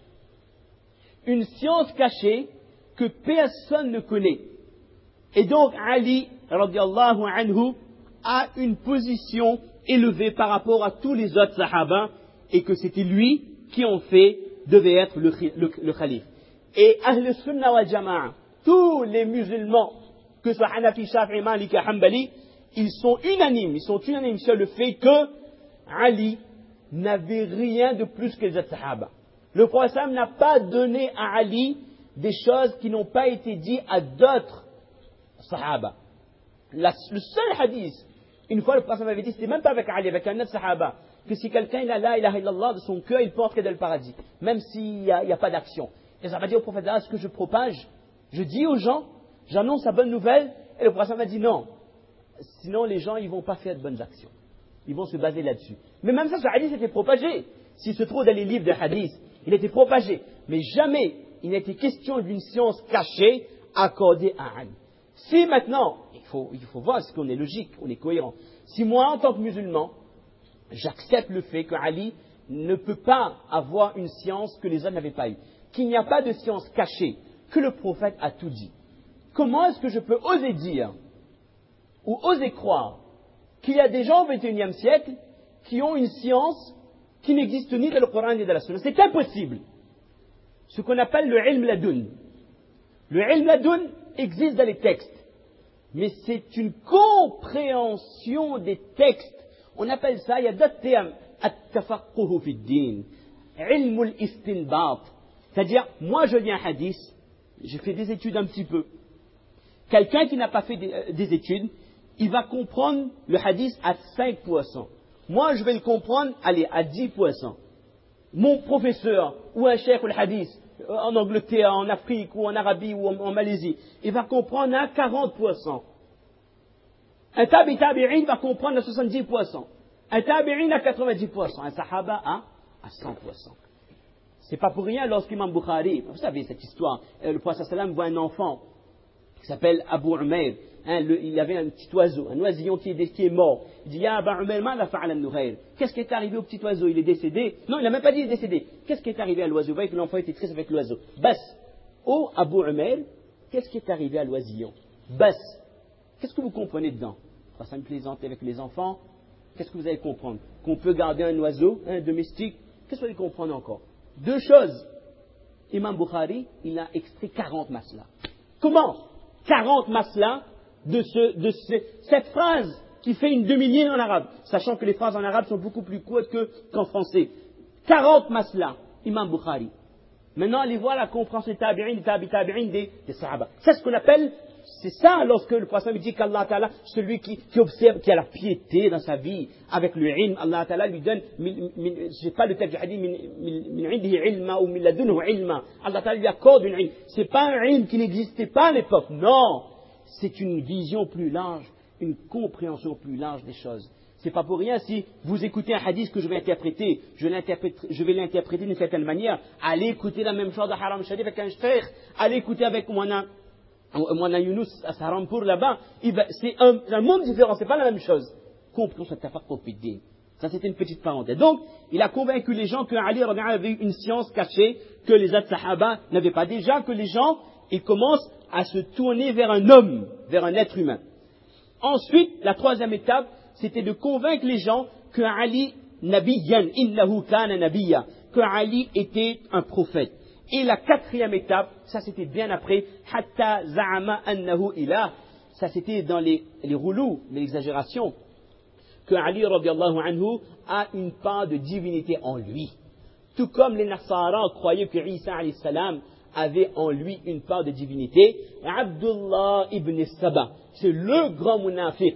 Speaker 2: Une science cachée que personne ne connaît. Et donc Ali, radiyallahu anhu, a une position élevée par rapport à tous les autres sahaba, et que c'était lui qui en fait devait être le calife. Et Ahl Sunnah wal Jama'a, tous les musulmans, que ce soit Hanafi, Shafi'i, Maliki, Hanbali, ils sont unanimes sur le fait que Ali n'avait rien de plus que les autres sahaba. Le prophète n'a pas donné à Ali des choses qui n'ont pas été dites à d'autres sahaba. Le seul hadith, une fois le prophète m'avait dit, c'était même pas avec Ali, avec un autre sahaba, que si quelqu'un il a la ilaha illallah de son cœur, il peut entrer dans le paradis, même s'il n'y a pas d'action. Et ça m'a dit au prophète, est-ce que je propage? Je dis aux gens, j'annonce la bonne nouvelle, et le prophète m'a dit non. Sinon les gens ils vont pas faire de bonnes actions. Ils vont se baser là-dessus. Mais même ça, ce hadith était propagé. S'il se trouve dans les livres de hadith, il était propagé. Mais jamais il n'était question d'une science cachée accordée à Ali. Si maintenant, il faut voir ce qu'on est logique, on est cohérent. Si moi, en tant que musulman, j'accepte le fait que Ali ne peut pas avoir une science que les autres n'avaient pas eue, qu'il n'y a pas de science cachée, que le prophète a tout dit, comment est-ce que je peux oser dire ou oser croire qu'il y a des gens au XXIe siècle qui ont une science qui n'existe ni dans le Coran ni dans la Sunna? C'est impossible. Ce qu'on appelle le ilm ladoun. Le ilm ladoun existe dans les textes, mais c'est une compréhension des textes. On appelle ça, il y a d'autres termes, at-tafaqquhu fi d-din, ilm al-istinbat. C'est-à-dire, moi je lis un hadith, j'ai fait des études un petit peu. Quelqu'un qui n'a pas fait des études, il va comprendre le hadith à 5%. Moi, je vais le comprendre, allez, à 10%. Mon professeur, ou un cheikh ou le hadith, en Angleterre, en Afrique, ou en Arabie, ou en Malaisie, il va comprendre à 40%. Un tabi'in va comprendre à 70%. Un tabi'in à 90%. Un sahaba à 100%. C'est pas pour rien lorsqu'Imam Bukhari, vous savez cette histoire, le prophète sallam voit un enfant qui s'appelle Abu Umair. Il avait un petit oiseau, un oisillon qui est mort. Il dit, Ya Abu Umair, ma la fa'ala an-Nughayr. Qu'est-ce qui est arrivé au petit oiseau? Il est décédé. Non, il n'a même pas dit il est décédé. Qu'est-ce qui est arrivé à l'oiseau? Vous voyez que l'enfant était triste avec l'oiseau. Bas. Oh Abu Umair, qu'est-ce qui est arrivé à l'oisillon? Bas. Qu'est-ce que vous comprenez dedans? Ça me plaisante avec les enfants. Qu'est-ce que vous allez comprendre? Qu'on peut garder un oiseau, un domestique. Qu'est-ce que vous allez comprendre encore? Deux choses. Imam Bukhari, il a extrait 40 maslas. Comment 40 maslas de cette phrase qui fait une demi-ligne en arabe, sachant que les phrases en arabe sont beaucoup plus courtes qu'en français. 40 maslas Imam Bukhari. Maintenant, allez voir la compréhension des tabi'in, des sahaba. C'est ce qu'on appelle, c'est ça lorsque le prophète dit qu'Allah Ta'ala, celui qui observe, qui a la piété dans sa vie, avec le ilm, Allah Ta'ala lui donne, je sais pas le texte du hadith, min indihi ilma ou min ladunhu ilma. Allah Ta'ala lui accorde une ilm. C'est pas un ilm qui n'existait pas à l'époque, non. C'est une vision plus large, une compréhension plus large des choses. C'est pas pour rien si vous écoutez un hadith que je vais interpréter, je vais l'interpréter d'une certaine manière. Allez écouter la même chose à Haram Sharif avec un cheikh, allez écouter avec Moana Younous à Sarampour là-bas. C'est un monde différent, c'est pas la même chose. Compréhension tafaqqu. Ça c'était une petite parenthèse. Donc, il a convaincu les gens que Ali avait une science cachée que les autres sahaba n'avaient pas. Déjà que les gens, ils commencent à se tourner vers un homme, vers un être humain. Ensuite, la troisième étape, c'était de convaincre les gens que Ali, nabiyyan, innahu kana nabiyya, que Ali était un prophète. Et la quatrième étape, ça c'était bien après, hatta za'ama annahu ilah, ça c'était dans les roulous, l'exagération, que Ali radiallahu anhu a une part de divinité en lui. Tout comme les Nasara croyaient que Isa alayhi salam avait en lui une part de divinité, Abdullah ibn Saba, c'est le grand munafiq,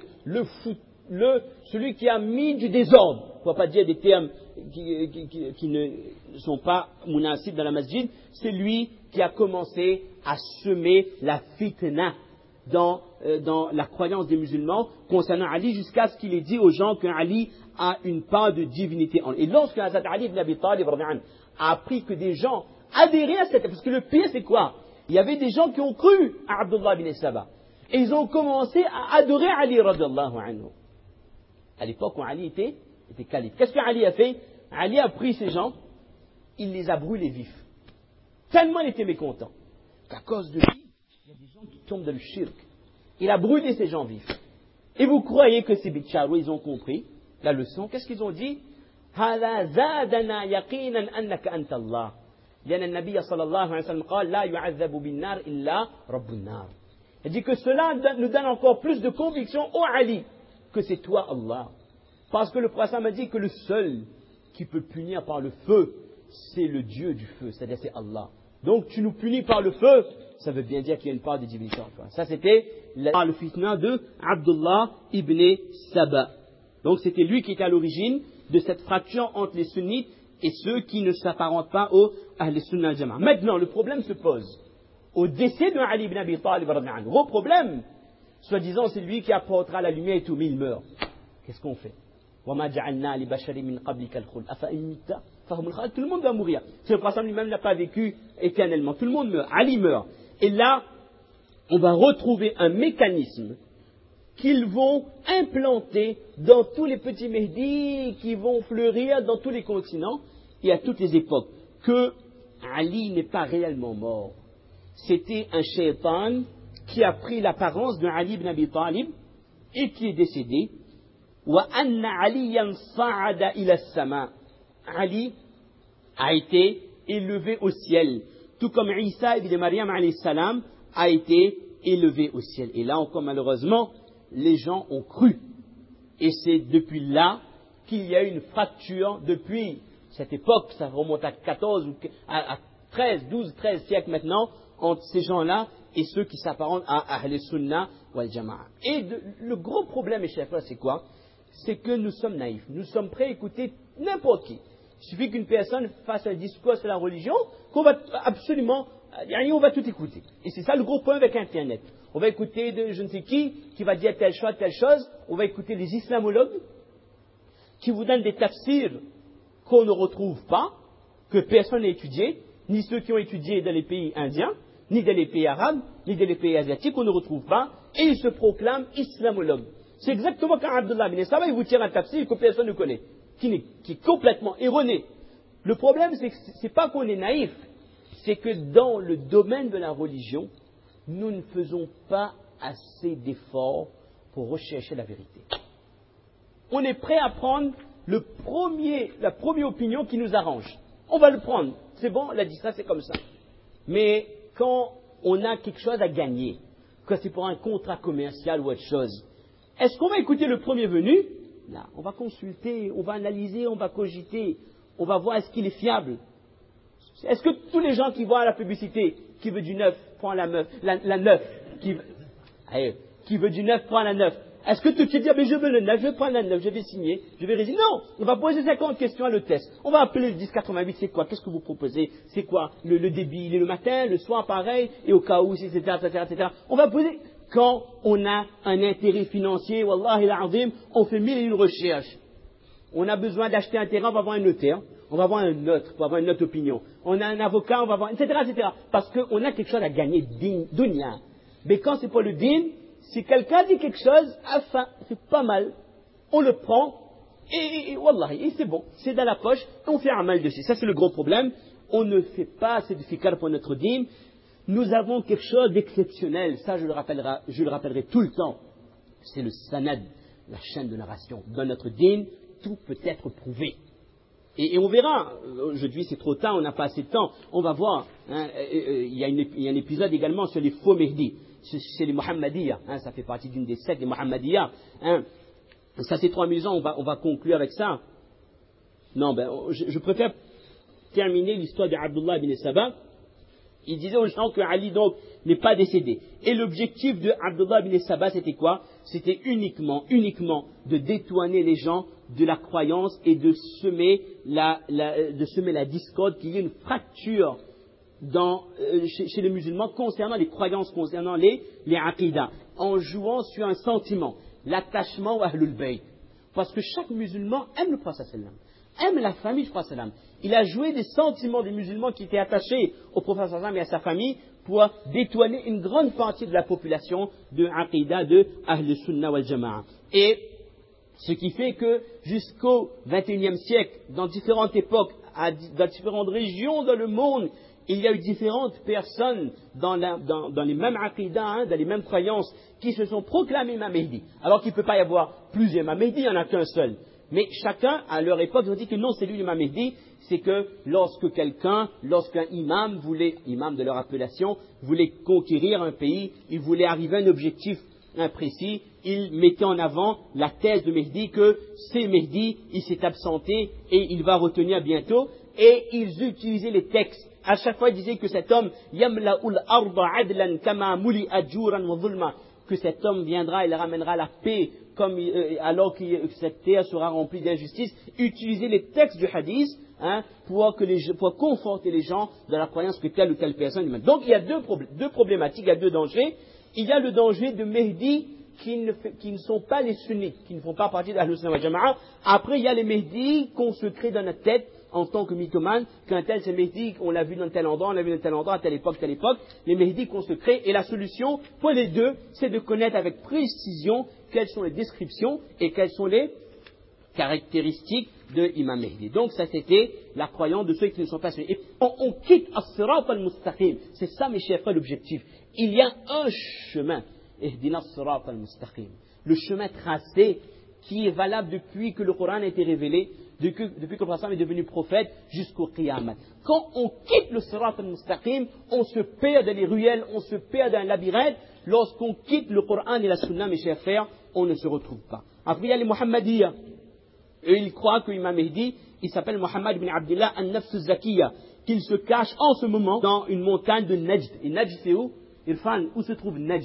Speaker 2: celui qui a mis du désordre, on ne va pas dire des termes qui ne sont pas munasib dans la masjid, c'est lui qui a commencé à semer la fitna dans la croyance des musulmans concernant Ali, jusqu'à ce qu'il ait dit aux gens qu'Ali a une part de divinité en lui. Et lorsque Hazrat Ali ibn Abi Talib a appris que des gens adhéraient à cette... Parce que le pire c'est quoi? Il y avait des gens qui ont cru à Abdullah ibn Saba. Et ils ont commencé à adorer Ali radiallahu anhu. À l'époque où Ali était calife. Qu'est-ce qu'Ali a fait? Ali a pris ces gens, il les a brûlés vifs. Tellement il était mécontent qu'à cause de lui, il y a des gens qui tombent dans le shirk. Il a brûlé ces gens vifs. Et vous croyez que ces bitcharou, ils ont compris la leçon? Qu'est-ce qu'ils ont dit? هذا زادنا يقينا أنك أنت الله لأن النبي صلى الله عليه وسلم قال لا يعذب بالنار إلا رب النار. Il dit que cela nous donne encore plus de conviction, ô Ali, que c'est toi Allah. Parce que le prophète m'a dit que le seul qui peut punir par le feu, c'est le Dieu du feu, c'est-à-dire c'est Allah. Donc tu nous punis par le feu, ça veut bien dire qu'il y a une part de divinité en toi. Ça c'était le fitna de Abdullah ibn Saba. Donc c'était lui qui était à l'origine de cette fracture entre les sunnites et ceux qui ne s'apparentent pas aux Ahl Sunnah al Jama'a. Maintenant le problème se pose. Au décès de Ali ibn Abi Talib, gros problème. Soi-disant, c'est lui qui apportera la lumière et tout, mais il meurt. Qu'est-ce qu'on fait? Tout le monde va mourir. C'est le prophète lui-même n'a pas vécu éternellement. Tout le monde meurt. Ali meurt. Et là, on va retrouver un mécanisme qu'ils vont implanter dans tous les petits Mehdi qui vont fleurir dans tous les continents et à toutes les époques. Que Ali n'est pas réellement mort. C'était un shaitan qui a pris l'apparence de Ali ibn Abi Talib et qui est décédé. Ali a été élevé au ciel, tout comme Isa ibn Maryam alayhi salam a été élevé au ciel. Et là encore, malheureusement, les gens ont cru. Et c'est depuis là qu'il y a eu une fracture, depuis cette époque, ça remonte à 12, 13 siècles maintenant, entre ces gens-là et ceux qui s'apparentent à Ahl Sunnah wal Jama'a. Et le gros problème, mes chers frères, c'est quoi? C'est que nous sommes naïfs. Nous sommes prêts à écouter n'importe qui. Il suffit qu'une personne fasse un discours sur la religion, qu'on va absolument, on va tout écouter. Et c'est ça le gros point avec Internet. On va écouter de je ne sais qui va dire telle chose. On va écouter les islamologues qui vous donnent des tafsirs qu'on ne retrouve pas, que personne n'a étudié, ni ceux qui ont étudié dans les pays indiens, ni dans les pays arabes, ni dans les pays asiatiques, on ne retrouve pas, et ils se proclament islamologues. C'est exactement quand Abdullah ibn Saba, il vous tire un tafsir que personne ne connaît, qui est complètement erroné. Le problème, c'est pas qu'on est naïf, c'est que dans le domaine de la religion, nous ne faisons pas assez d'efforts pour rechercher la vérité. On est prêt à prendre la première opinion qui nous arrange. On va le prendre. C'est bon, elle a dit ça, c'est comme ça. Mais quand on a quelque chose à gagner, quand c'est pour un contrat commercial ou autre chose, est-ce qu'on va écouter le premier venu? Là, on va consulter, on va analyser, on va cogiter, on va voir est-ce qu'il est fiable. Est-ce que tous les gens qui voient la publicité, qui veut du neuf, prend la neuf, qui veut du neuf, prend la neuf. Est-ce que tout de suite dire, mais je veux le neuf, je vais prendre la neuf, je vais signer, je vais résigner? Non, on va poser 50 questions à le test. On va appeler le 1088, c'est quoi? Qu'est-ce que vous proposez? C'est quoi? Le débit, il est le matin, le soir pareil, et au cas où, etc., etc. On va poser, quand on a un intérêt financier, wallahi l'azim, on fait 1000 et une recherches. On a besoin d'acheter un terrain, on va voir un notaire. On va voir un neutre, pour avoir une autre opinion. On a un avocat, on va voir, etc., etc. Parce qu'on a quelque chose à gagner, dunya. Mais quand c'est pas le din, si quelqu'un dit quelque chose, enfin, c'est pas mal. On le prend, et wallahi, et c'est bon. C'est dans la poche, on fait un mal dessus. Ça, c'est le gros problème. On ne fait pas assez de fikar pour notre din. Nous avons quelque chose d'exceptionnel. Ça, je le rappellerai tout le temps. C'est le sanad, la chaîne de narration. Dans notre din, tout peut être prouvé. Et on verra, aujourd'hui c'est trop tard, on n'a pas assez de temps, on va voir, hein, il y a un épisode également sur les faux Mehdi, c'est les Mohammadiyya, hein, ça fait partie d'une des sectes des Mohammadiyya, hein. Ça c'est trop amusant, on va conclure avec ça. Non, je préfère terminer l'histoire d'Abdullah ibn Saba. Il disait aux gens que Ali donc n'est pas décédé. Et l'objectif de Abdullah ibn Saba c'était quoi? C'était uniquement de détourner les gens de la croyance et de semer la discorde, qu'il y ait une fracture chez les musulmans concernant les croyances, concernant les aqidas, en jouant sur un sentiment, l'attachement à Ahlul Bayt. Parce que chaque musulman aime le prophète sallam, aime la famille du prophète sallam. Il a joué des sentiments des musulmans qui étaient attachés au prophète sallam et à sa famille pour détourner une grande partie de la population de aqidah de Ahl Sunnah wal Jama'a. Et ce qui fait que jusqu'au XXIe siècle, dans différentes époques, dans différentes régions dans le monde, il y a eu différentes personnes dans les mêmes aqidah, hein, dans les mêmes croyances, qui se sont proclamés Imam Mehdi. Alors qu'il ne peut pas y avoir plusieurs Imam Mehdi, il n'y en a qu'un seul. Mais chacun, à leur époque, ils ont dit que non, c'est lui l'Imam Mehdi. C'est que lorsqu'un imam de leur appellation, voulait conquérir un pays, il voulait arriver à un objectif imprécis, il mettait en avant la thèse de Mehdi que c'est Mehdi, il s'est absenté et il va retenir bientôt. Et ils utilisaient les textes. À chaque fois, ils disaient que cet homme, yamla'ul arda adlan kama muli'at juran wa zulma, que cet homme viendra, il ramènera la paix, alors que cette terre sera remplie d'injustice. Utiliser les textes du hadith, hein, pour conforter les gens dans la croyance que telle ou telle personne. Donc il y a deux problématiques, il y a deux dangers. Il y a le danger de Mehdi qui ne sont pas les sunnites, qui ne font pas partie de Ahl Sunnah wal Jama'a. Après, il y a les Mehdi qu'on se crée dans notre tête en tant que mythomane, qu'un tel c'est Mehdi, on l'a vu dans tel endroit, on l'a vu dans tel endroit, à telle époque, les Mehdi qu'on se crée. Et la solution pour les deux, c'est de connaître avec précision quelles sont les descriptions et quelles sont les caractéristiques de Imam Mehdi. Donc ça c'était la croyance de ceux qui ne sont pas sunnites. Et on quitte as-sirat al-mustaqim. C'est ça mes chers frères l'objectif. Il y a un chemin, ihdina as-sirat al-mustaqim, le chemin tracé qui est valable depuis que le Coran a été révélé, depuis que le prophète est devenu prophète jusqu'au Qiyamah. Quand on quitte le sirat al-mustaqim, on se perd dans les ruelles, on se perd dans un labyrinthe. Lorsqu'on quitte le Coran et la Sunna, mes chers frères, on ne se retrouve pas. Après il y a les Muhammadiyya. Et ils croient que l'imam Mehdi, il s'appelle Muhammad ibn Abdullah al-Nafs al-Zakiyya, qu'il se cache en ce moment dans une montagne de Najd. Et Najd c'est où? Irfan, où se trouve Najd?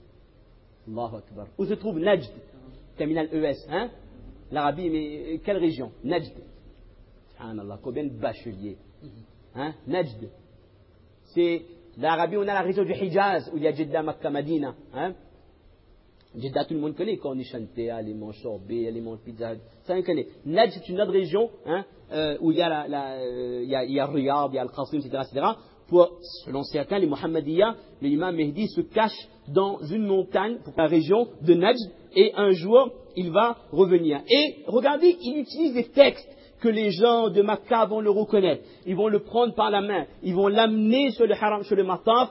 Speaker 2: Allahu Akbar. Où se trouve Najd? Terminal ES, hein? L'Arabie, mais quelle région? Najd. Subhanallah, combien de bacheliers? Hein? Najd. C'est l'Arabie, on a la région du Hijaz, où il y a Jeddah, Makkah, Madina. Hein? Jeddah, tout le monde connaît, quand on est chanté, les manches sorbet, les manches pizza, ça on connaît. Najd, c'est une autre région, hein, où il y a il y a Riyad, il y a Al-Qasim, etc. Selon certains, les Muhammadiyya, l'imam Mehdi se cache dans une montagne, la région de Najd, et un jour, il va revenir. Et regardez, il utilise des textes que les gens de Makkah vont le reconnaître. Ils vont le prendre par la main. Ils vont l'amener sur le haram, sur le mataf.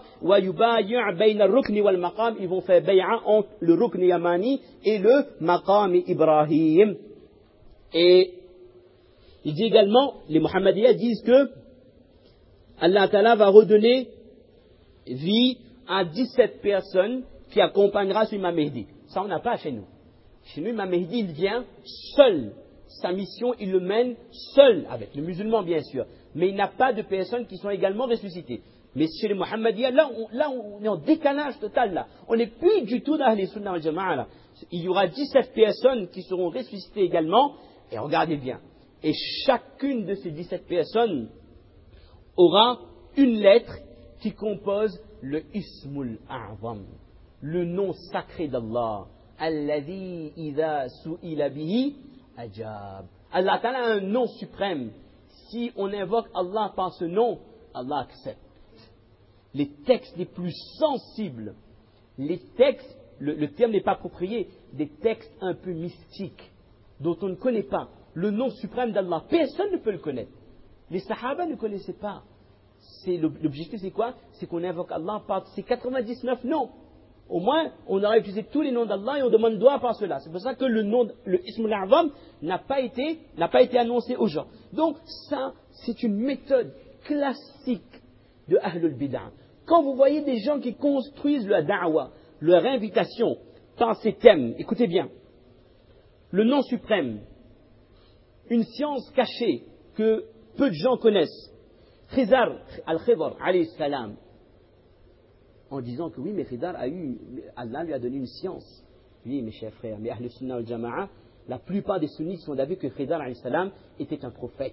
Speaker 2: Ils vont faire bay'a entre le rukn yamani et le maqam Ibrahim. Et il dit également, les Muhammadiyya disent que Allah Ta'ala va redonner vie à 17 personnes qui accompagnera ce Imam Mehdi. Ça, on n'a pas chez nous. Chez nous, Imam Mehdi, il vient seul. sa mission, il le mène seul, avec les musulmans bien sûr. Mais il n'a pas de personnes qui sont également ressuscitées. Mais chez les Muhammadiyya, là, on est en décalage total. Là. On n'est plus du tout dans les Sunnah wal Jama'a. Là. Il y aura 17 personnes qui seront ressuscitées également. Et regardez bien. Et chacune de ces 17 personnes aura une lettre qui compose le Ismul A'zam, le nom sacré d'Allah. Alladhi idha su'ila bihi ajab. Allah Ta'ala a un nom suprême. Si on invoque Allah par ce nom, Allah accepte. Les textes les plus sensibles, les textes, le terme n'est pas approprié, des textes un peu mystiques, dont on ne connaît pas. Le nom suprême d'Allah, personne ne peut le connaître. Les Sahaba ne connaissaient pas. L'objectif c'est quoi? C'est qu'on invoque Allah par ces 99 noms. Au moins, on aurait utilisé tous les noms d'Allah et on demande doigt par cela. C'est pour ça que le nom, le Ismul A'zam, n'a pas été annoncé aux gens. Donc, ça, c'est une méthode classique de Ahlul Bid'ah. Quand vous voyez des gens qui construisent leur da'wah, leur invitation, par ces thèmes, écoutez bien, le nom suprême, une science cachée que peu de gens connaissent, Khidr al-Khidr, alayhi salam, en disant que oui, mais Khidr Allah lui a donné une science. Oui, mes chers frères, mais Ahl Sunnah wal Jama'a, la plupart des sunnites sont d'avis que Khidr alayhi salam était un prophète.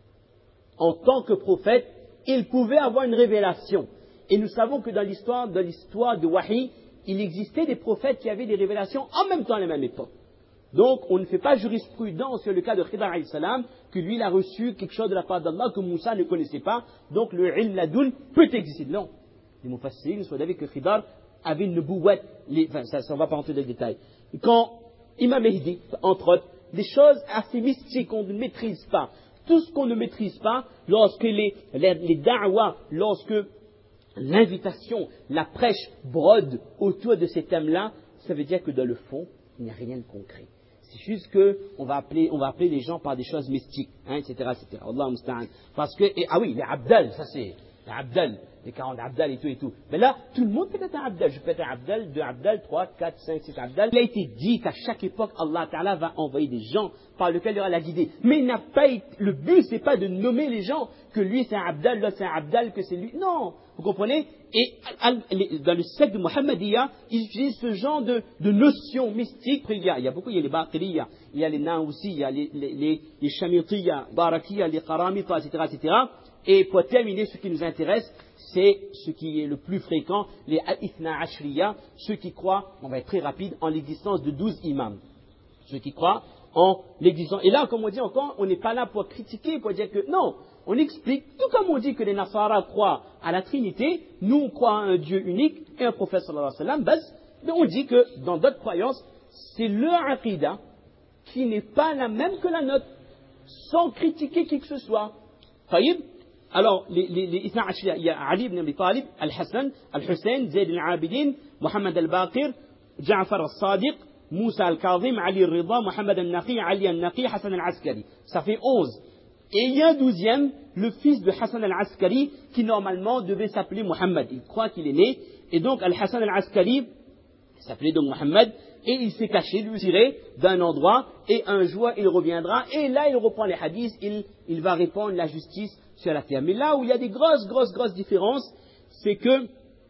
Speaker 2: En tant que prophète, il pouvait avoir une révélation. Et nous savons que dans l'histoire de Wahi, il existait des prophètes qui avaient des révélations en même temps à la même époque. Donc, on ne fait pas jurisprudence sur le cas de Khidr alayhi salam, que lui, il a reçu quelque chose de la part d'Allah que Moussa ne connaissait pas. Donc, le ilm ladoun peut exister. Non. Les Mufassirin sont d'avis que Khidr avait une nubuwwat. Ça, on ne va pas rentrer dans les détails. Quand Imam Mehdi, entre autres, des choses assez mystiques qu'on ne maîtrise pas. Tout ce qu'on ne maîtrise pas, lorsque les da'wah, lorsque l'invitation, la prêche brode autour de ces thèmes-là, ça veut dire que dans le fond, il n'y a rien de concret. C'est juste qu'on va appeler les gens par des choses mystiques, hein, etc., etc. Allah musta'an. Parce que, ah oui, les Abdal, ça c'est, les Abdal, les 40 Abdal et tout. Mais là, tout le monde peut être un Abdal. Je peux être un Abdal, 2 Abdal, 3, 4, 5, 6 Abdal. Il a été dit qu'à chaque époque, Allah Ta'ala va envoyer des gens par lesquels il aura la guidée. Mais le but, c'est pas de nommer les gens, que lui c'est un Abdal, l'autre c'est un Abdal, que c'est lui. Non, vous comprenez? Et dans le secte de Muhammadiyya, ils utilisent ce genre de notions mystiques. Il y a beaucoup, il y a les Baqiriyya, il y a les Naousi, il y a les Shamitiyya, Barakiyya, les Qaramita, etc., etc. Et pour terminer, ce qui nous intéresse, c'est ce qui est le plus fréquent, les Ithna Ashriya, ceux qui croient, on va être très rapide, en l'existence de 12 imams. Ceux qui croient en l'existence. Et là, comme on dit encore, on n'est pas là pour critiquer, pour dire que non, on explique, tout comme on dit que les Nasara croient à la Trinité, nous on croit à un Dieu unique et un prophète sallallahu alayhi wa sallam, mais on dit que dans d'autres croyances, c'est leur aqidah qui n'est pas la même que la nôtre, sans critiquer qui que ce soit. Taïb. Alors, les Ithna Ashriya, il y a Ali ibn Abi Talib, Al-Hassan, Al-Hussein, Zayd al-Abidin, Muhammad al-Baqir, Ja'far al-Sadiq, Moussa al-Kazim, Ali al-Rida, Muhammad al-Naqi, Ali al-Naqi, Hassan al-Askari. Ça fait 11. Et il y a un 12e, le fils de Hassan al-Askari, qui normalement devait s'appeler Muhammad. Il croit qu'il est né. Et donc, Al-Hassan al-Askari s'appelait donc Muhammad, et il s'est caché, lui tiré d'un endroit, et un jour il reviendra, et là il reprend les hadiths, il va répandre la justice sur la terre. Mais là où il y a des grosses différences, c'est que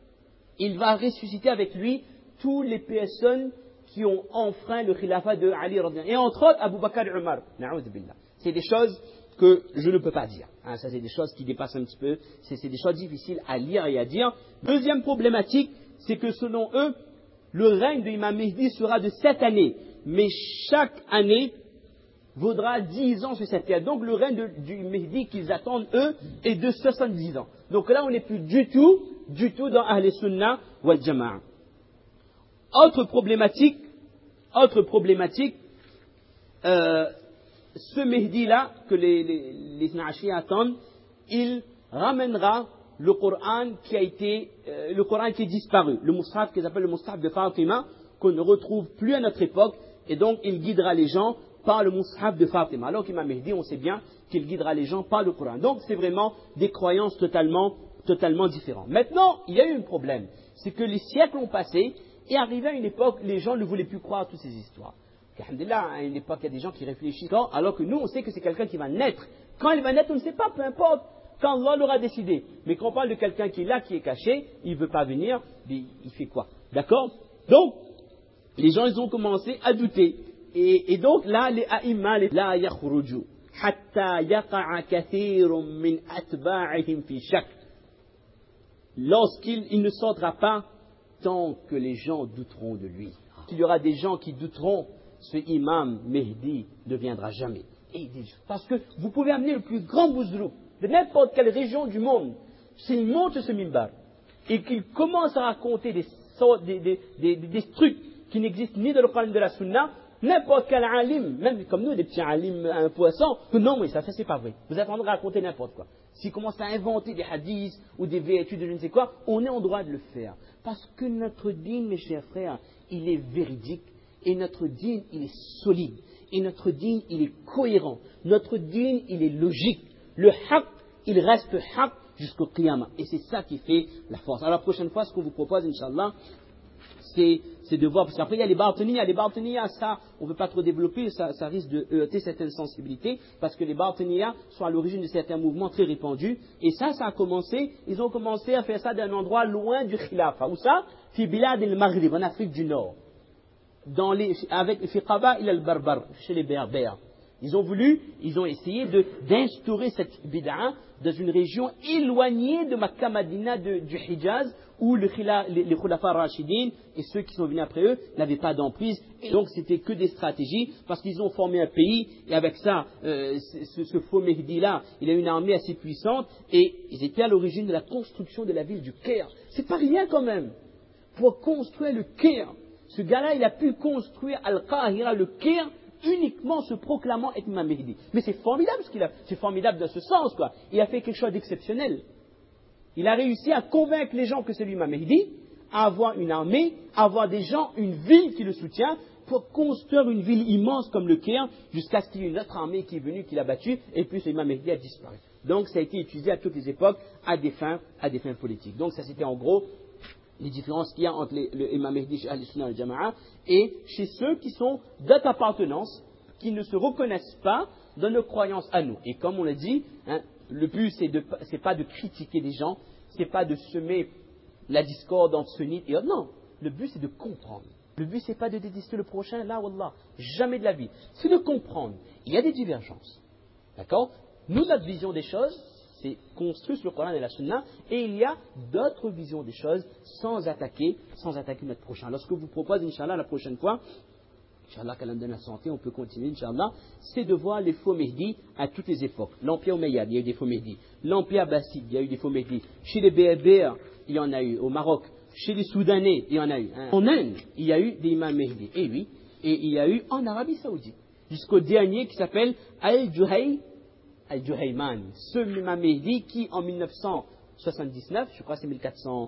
Speaker 2: il va ressusciter avec lui toutes les personnes qui ont enfreint le khilafat de Ali radhiyallahu anhu. Et entre autres, Abu Bakr et Umar. Na'oudh billah. C'est des choses que je ne peux pas dire. Hein, ça c'est des choses qui dépassent un petit peu, c'est des choses difficiles à lire et à dire. Deuxième problématique, c'est que selon eux, le règne de Imam Mehdi sera de 7 années, mais chaque année vaudra 10 ans sur cette terre. Donc le règne du Mehdi qu'ils attendent, eux, est de 70 ans. Donc là, on n'est plus du tout dans Ahl Sunnah wal Jama'a. Autre problématique, ce Mehdi-là, que les Na'ashis attendent, il ramènera le Coran qui est disparu, le Mus'haf qu'ils appellent le Mus'haf de Fatima, qu'on ne retrouve plus à notre époque, et donc il guidera les gens par le Mus'haf de Fatima. Alors qu'Imam Mehdi, on sait bien qu'il guidera les gens par le Coran. Donc c'est vraiment des croyances totalement différentes. Maintenant, il y a eu un problème, c'est que les siècles ont passé, et arrivé à une époque, les gens ne voulaient plus croire à toutes ces histoires. Alhamdulillah, à une époque, il y a des gens qui réfléchissent, alors que nous, on sait que c'est quelqu'un qui va naître. Quand il va naître, on ne sait pas, peu importe. Quand Allah l'aura décidé. Mais quand on parle de quelqu'un qui est là, qui est caché, il ne veut pas venir, mais il fait quoi? D'accord? Donc, les gens, ils ont commencé à douter. Et donc, là, les a'imma, la yakhruju, hatta yaqa'a kathirun min atba'ihim fi shak. Lorsqu'il ne sortira pas, tant que les gens douteront de lui. Il y aura des gens qui douteront, ce imam Mehdi ne viendra jamais. Et il dit, parce que vous pouvez amener le plus grand bouzrou de n'importe quelle région du monde, s'il monte ce mimbar et qu'il commence à raconter des trucs qui n'existent ni dans le Coran ni de la Sunna, n'importe quel alim, même comme nous, des petits alim un poisson, que non, mais ça c'est pas vrai. Vous êtes en train de raconter n'importe quoi. S'il commence à inventer des hadiths ou des vertus de je ne sais quoi, on est en droit de le faire. Parce que notre dîn, mes chers frères, il est véridique et notre dîn, il est solide. Et notre dîn, il est cohérent. Notre dîn, il est logique. Le haqq, il reste haqq jusqu'au qiyamah. Et c'est ça qui fait la force. Alors la prochaine fois, ce qu'on vous propose, Inch'Allah, c'est de voir, parce qu'après il y a les Batiniyas, ça, on ne veut pas trop développer, ça risque de heurter certaines sensibilités, parce que les Batiniyas sont à l'origine de certains mouvements très répandus, et ça a commencé, ils ont commencé à faire ça d'un endroit loin du Khilafa. Où ça? Fi Bilad el-Maghrib, en Afrique du Nord. Avec Fiqaba il al-Barbar, chez les Berbères. Ils ont essayé d'instaurer cette bid'a dans une région éloignée de Makkah, Madina, du Hijaz, où les Khulafa Rashidin et ceux qui sont venus après eux n'avaient pas d'emprise. Et donc c'était que des stratégies, parce qu'ils ont formé un pays, et avec ça, ce faux Mehdi-là, il a une armée assez puissante, et ils étaient à l'origine de la construction de la ville du Caire. C'est pas rien quand même. Pour construire le Caire, ce gars-là, il a pu construire Al-Qahira, le Caire, uniquement se proclamant être Imam Mehdi. Mais c'est formidable ce qu'il a fait. C'est formidable dans ce sens, quoi. Il a fait quelque chose d'exceptionnel. Il a réussi à convaincre les gens que c'est lui Imam Mehdi, à avoir une armée, à avoir des gens, une ville qui le soutient, pour construire une ville immense comme le Caire, jusqu'à ce qu'il y ait une autre armée qui est venue, qui l'a battu, et puis ce Imam Mehdi a disparu. Donc ça a été utilisé à toutes les époques, à des fins politiques. Donc ça c'était en gros les différences qu'il y a entre l'imam Mehdi chez Ahl-Sunnah al-Jama'a et chez ceux qui sont d'autres appartenances, qui ne se reconnaissent pas dans nos croyances à nous. Et comme on l'a dit, le but c'est pas de critiquer les gens, c'est pas de semer la discorde entre sunnites et autres. Non, le but c'est de comprendre. Le but c'est pas de détester le prochain, là wallah, jamais de la vie. C'est de comprendre. Il y a des divergences. D'accord? Nous, notre vision des choses, c'est construit sur le Coran et la Sunna, et il y a d'autres visions des choses sans attaquer notre prochain. Alors ce que je vous propose, Inch'Allah, la prochaine fois, Inch'Allah, qu'Allah me donne la santé, on peut continuer, Inch'Allah, c'est de voir les faux Mehdi à toutes les époques. L'Empire Omeyyade, il y a eu des faux Mehdi. L'Empire Abbasside, il y a eu des faux Mehdi. Chez les Berbères, il y en a eu. Au Maroc, chez les Soudanais, il y en a eu. En Inde, il y a eu des imams Mehdi. Et oui, et il y a eu en Arabie Saoudite. Jusqu'au dernier qui s'appelle Al-Juhayman, ce imam Mehdi qui en 1979, je crois que c'est 1400,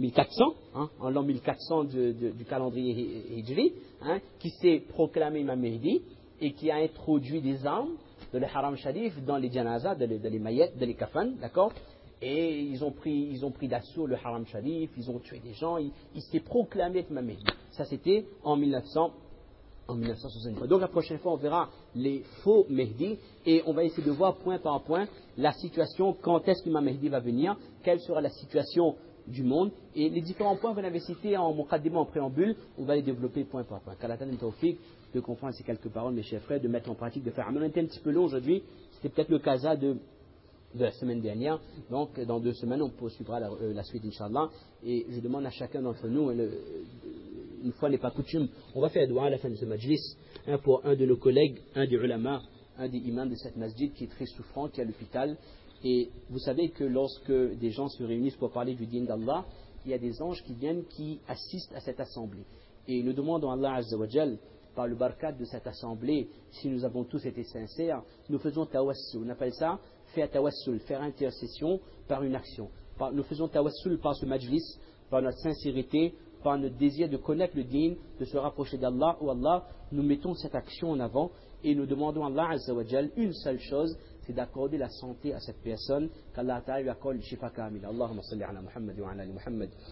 Speaker 2: en l'an 1400 du calendrier Hijri, qui s'est proclamé imam Mehdi et qui a introduit des armes de le haram sharif dans les janazas, dans les mayettes, dans les kafans, d'accord? Et ils ont pris d'assaut le haram sharif, ils ont tué des gens, il s'est proclamé imam Mehdi. Ça c'était en 1963. Donc la prochaine fois, on verra les faux Mehdi et on va essayer de voir point par point la situation, quand est-ce qu'Imam Mehdi va venir, quelle sera la situation du monde, et les différents points, vous l'avez cités en muqaddimah, en préambule, on va les développer point par point. Qu'Allah nous tawfiq de comprendre ces quelques paroles, mes chers frères, de mettre en pratique, de faire. On était un petit peu long aujourd'hui, c'était peut-être le casa de la semaine dernière, donc dans 2 semaines on poursuivra la suite, Inch'Allah, et je demande à chacun d'entre nous, une fois n'est pas coutume, on va faire doua à la fin de ce majlis, pour un de nos collègues, un des ulama, un des imams de cette masjid qui est très souffrant, qui est à l'hôpital. Et vous savez que lorsque des gens se réunissent pour parler du dîn d'Allah, il y a des anges qui viennent, qui assistent à cette assemblée. Et nous demandons à Allah Azza wa Jal, par le barakat de cette assemblée, si nous avons tous été sincères, nous faisons tawassul. On appelle ça faire tawassul, faire intercession par une action. Nous faisons tawassul par ce majlis, par notre sincérité, par notre désir de connaître le dîn, de se rapprocher d'Allah, ou Allah, nous mettons cette action en avant et nous demandons à Allah Azza wa Jal une seule chose, c'est d'accorder la santé à cette personne, qu'Allah Ta'ala lui accorde le shifa kamil. Allahumma salli ala Muhammad wa ala ali Muhammad.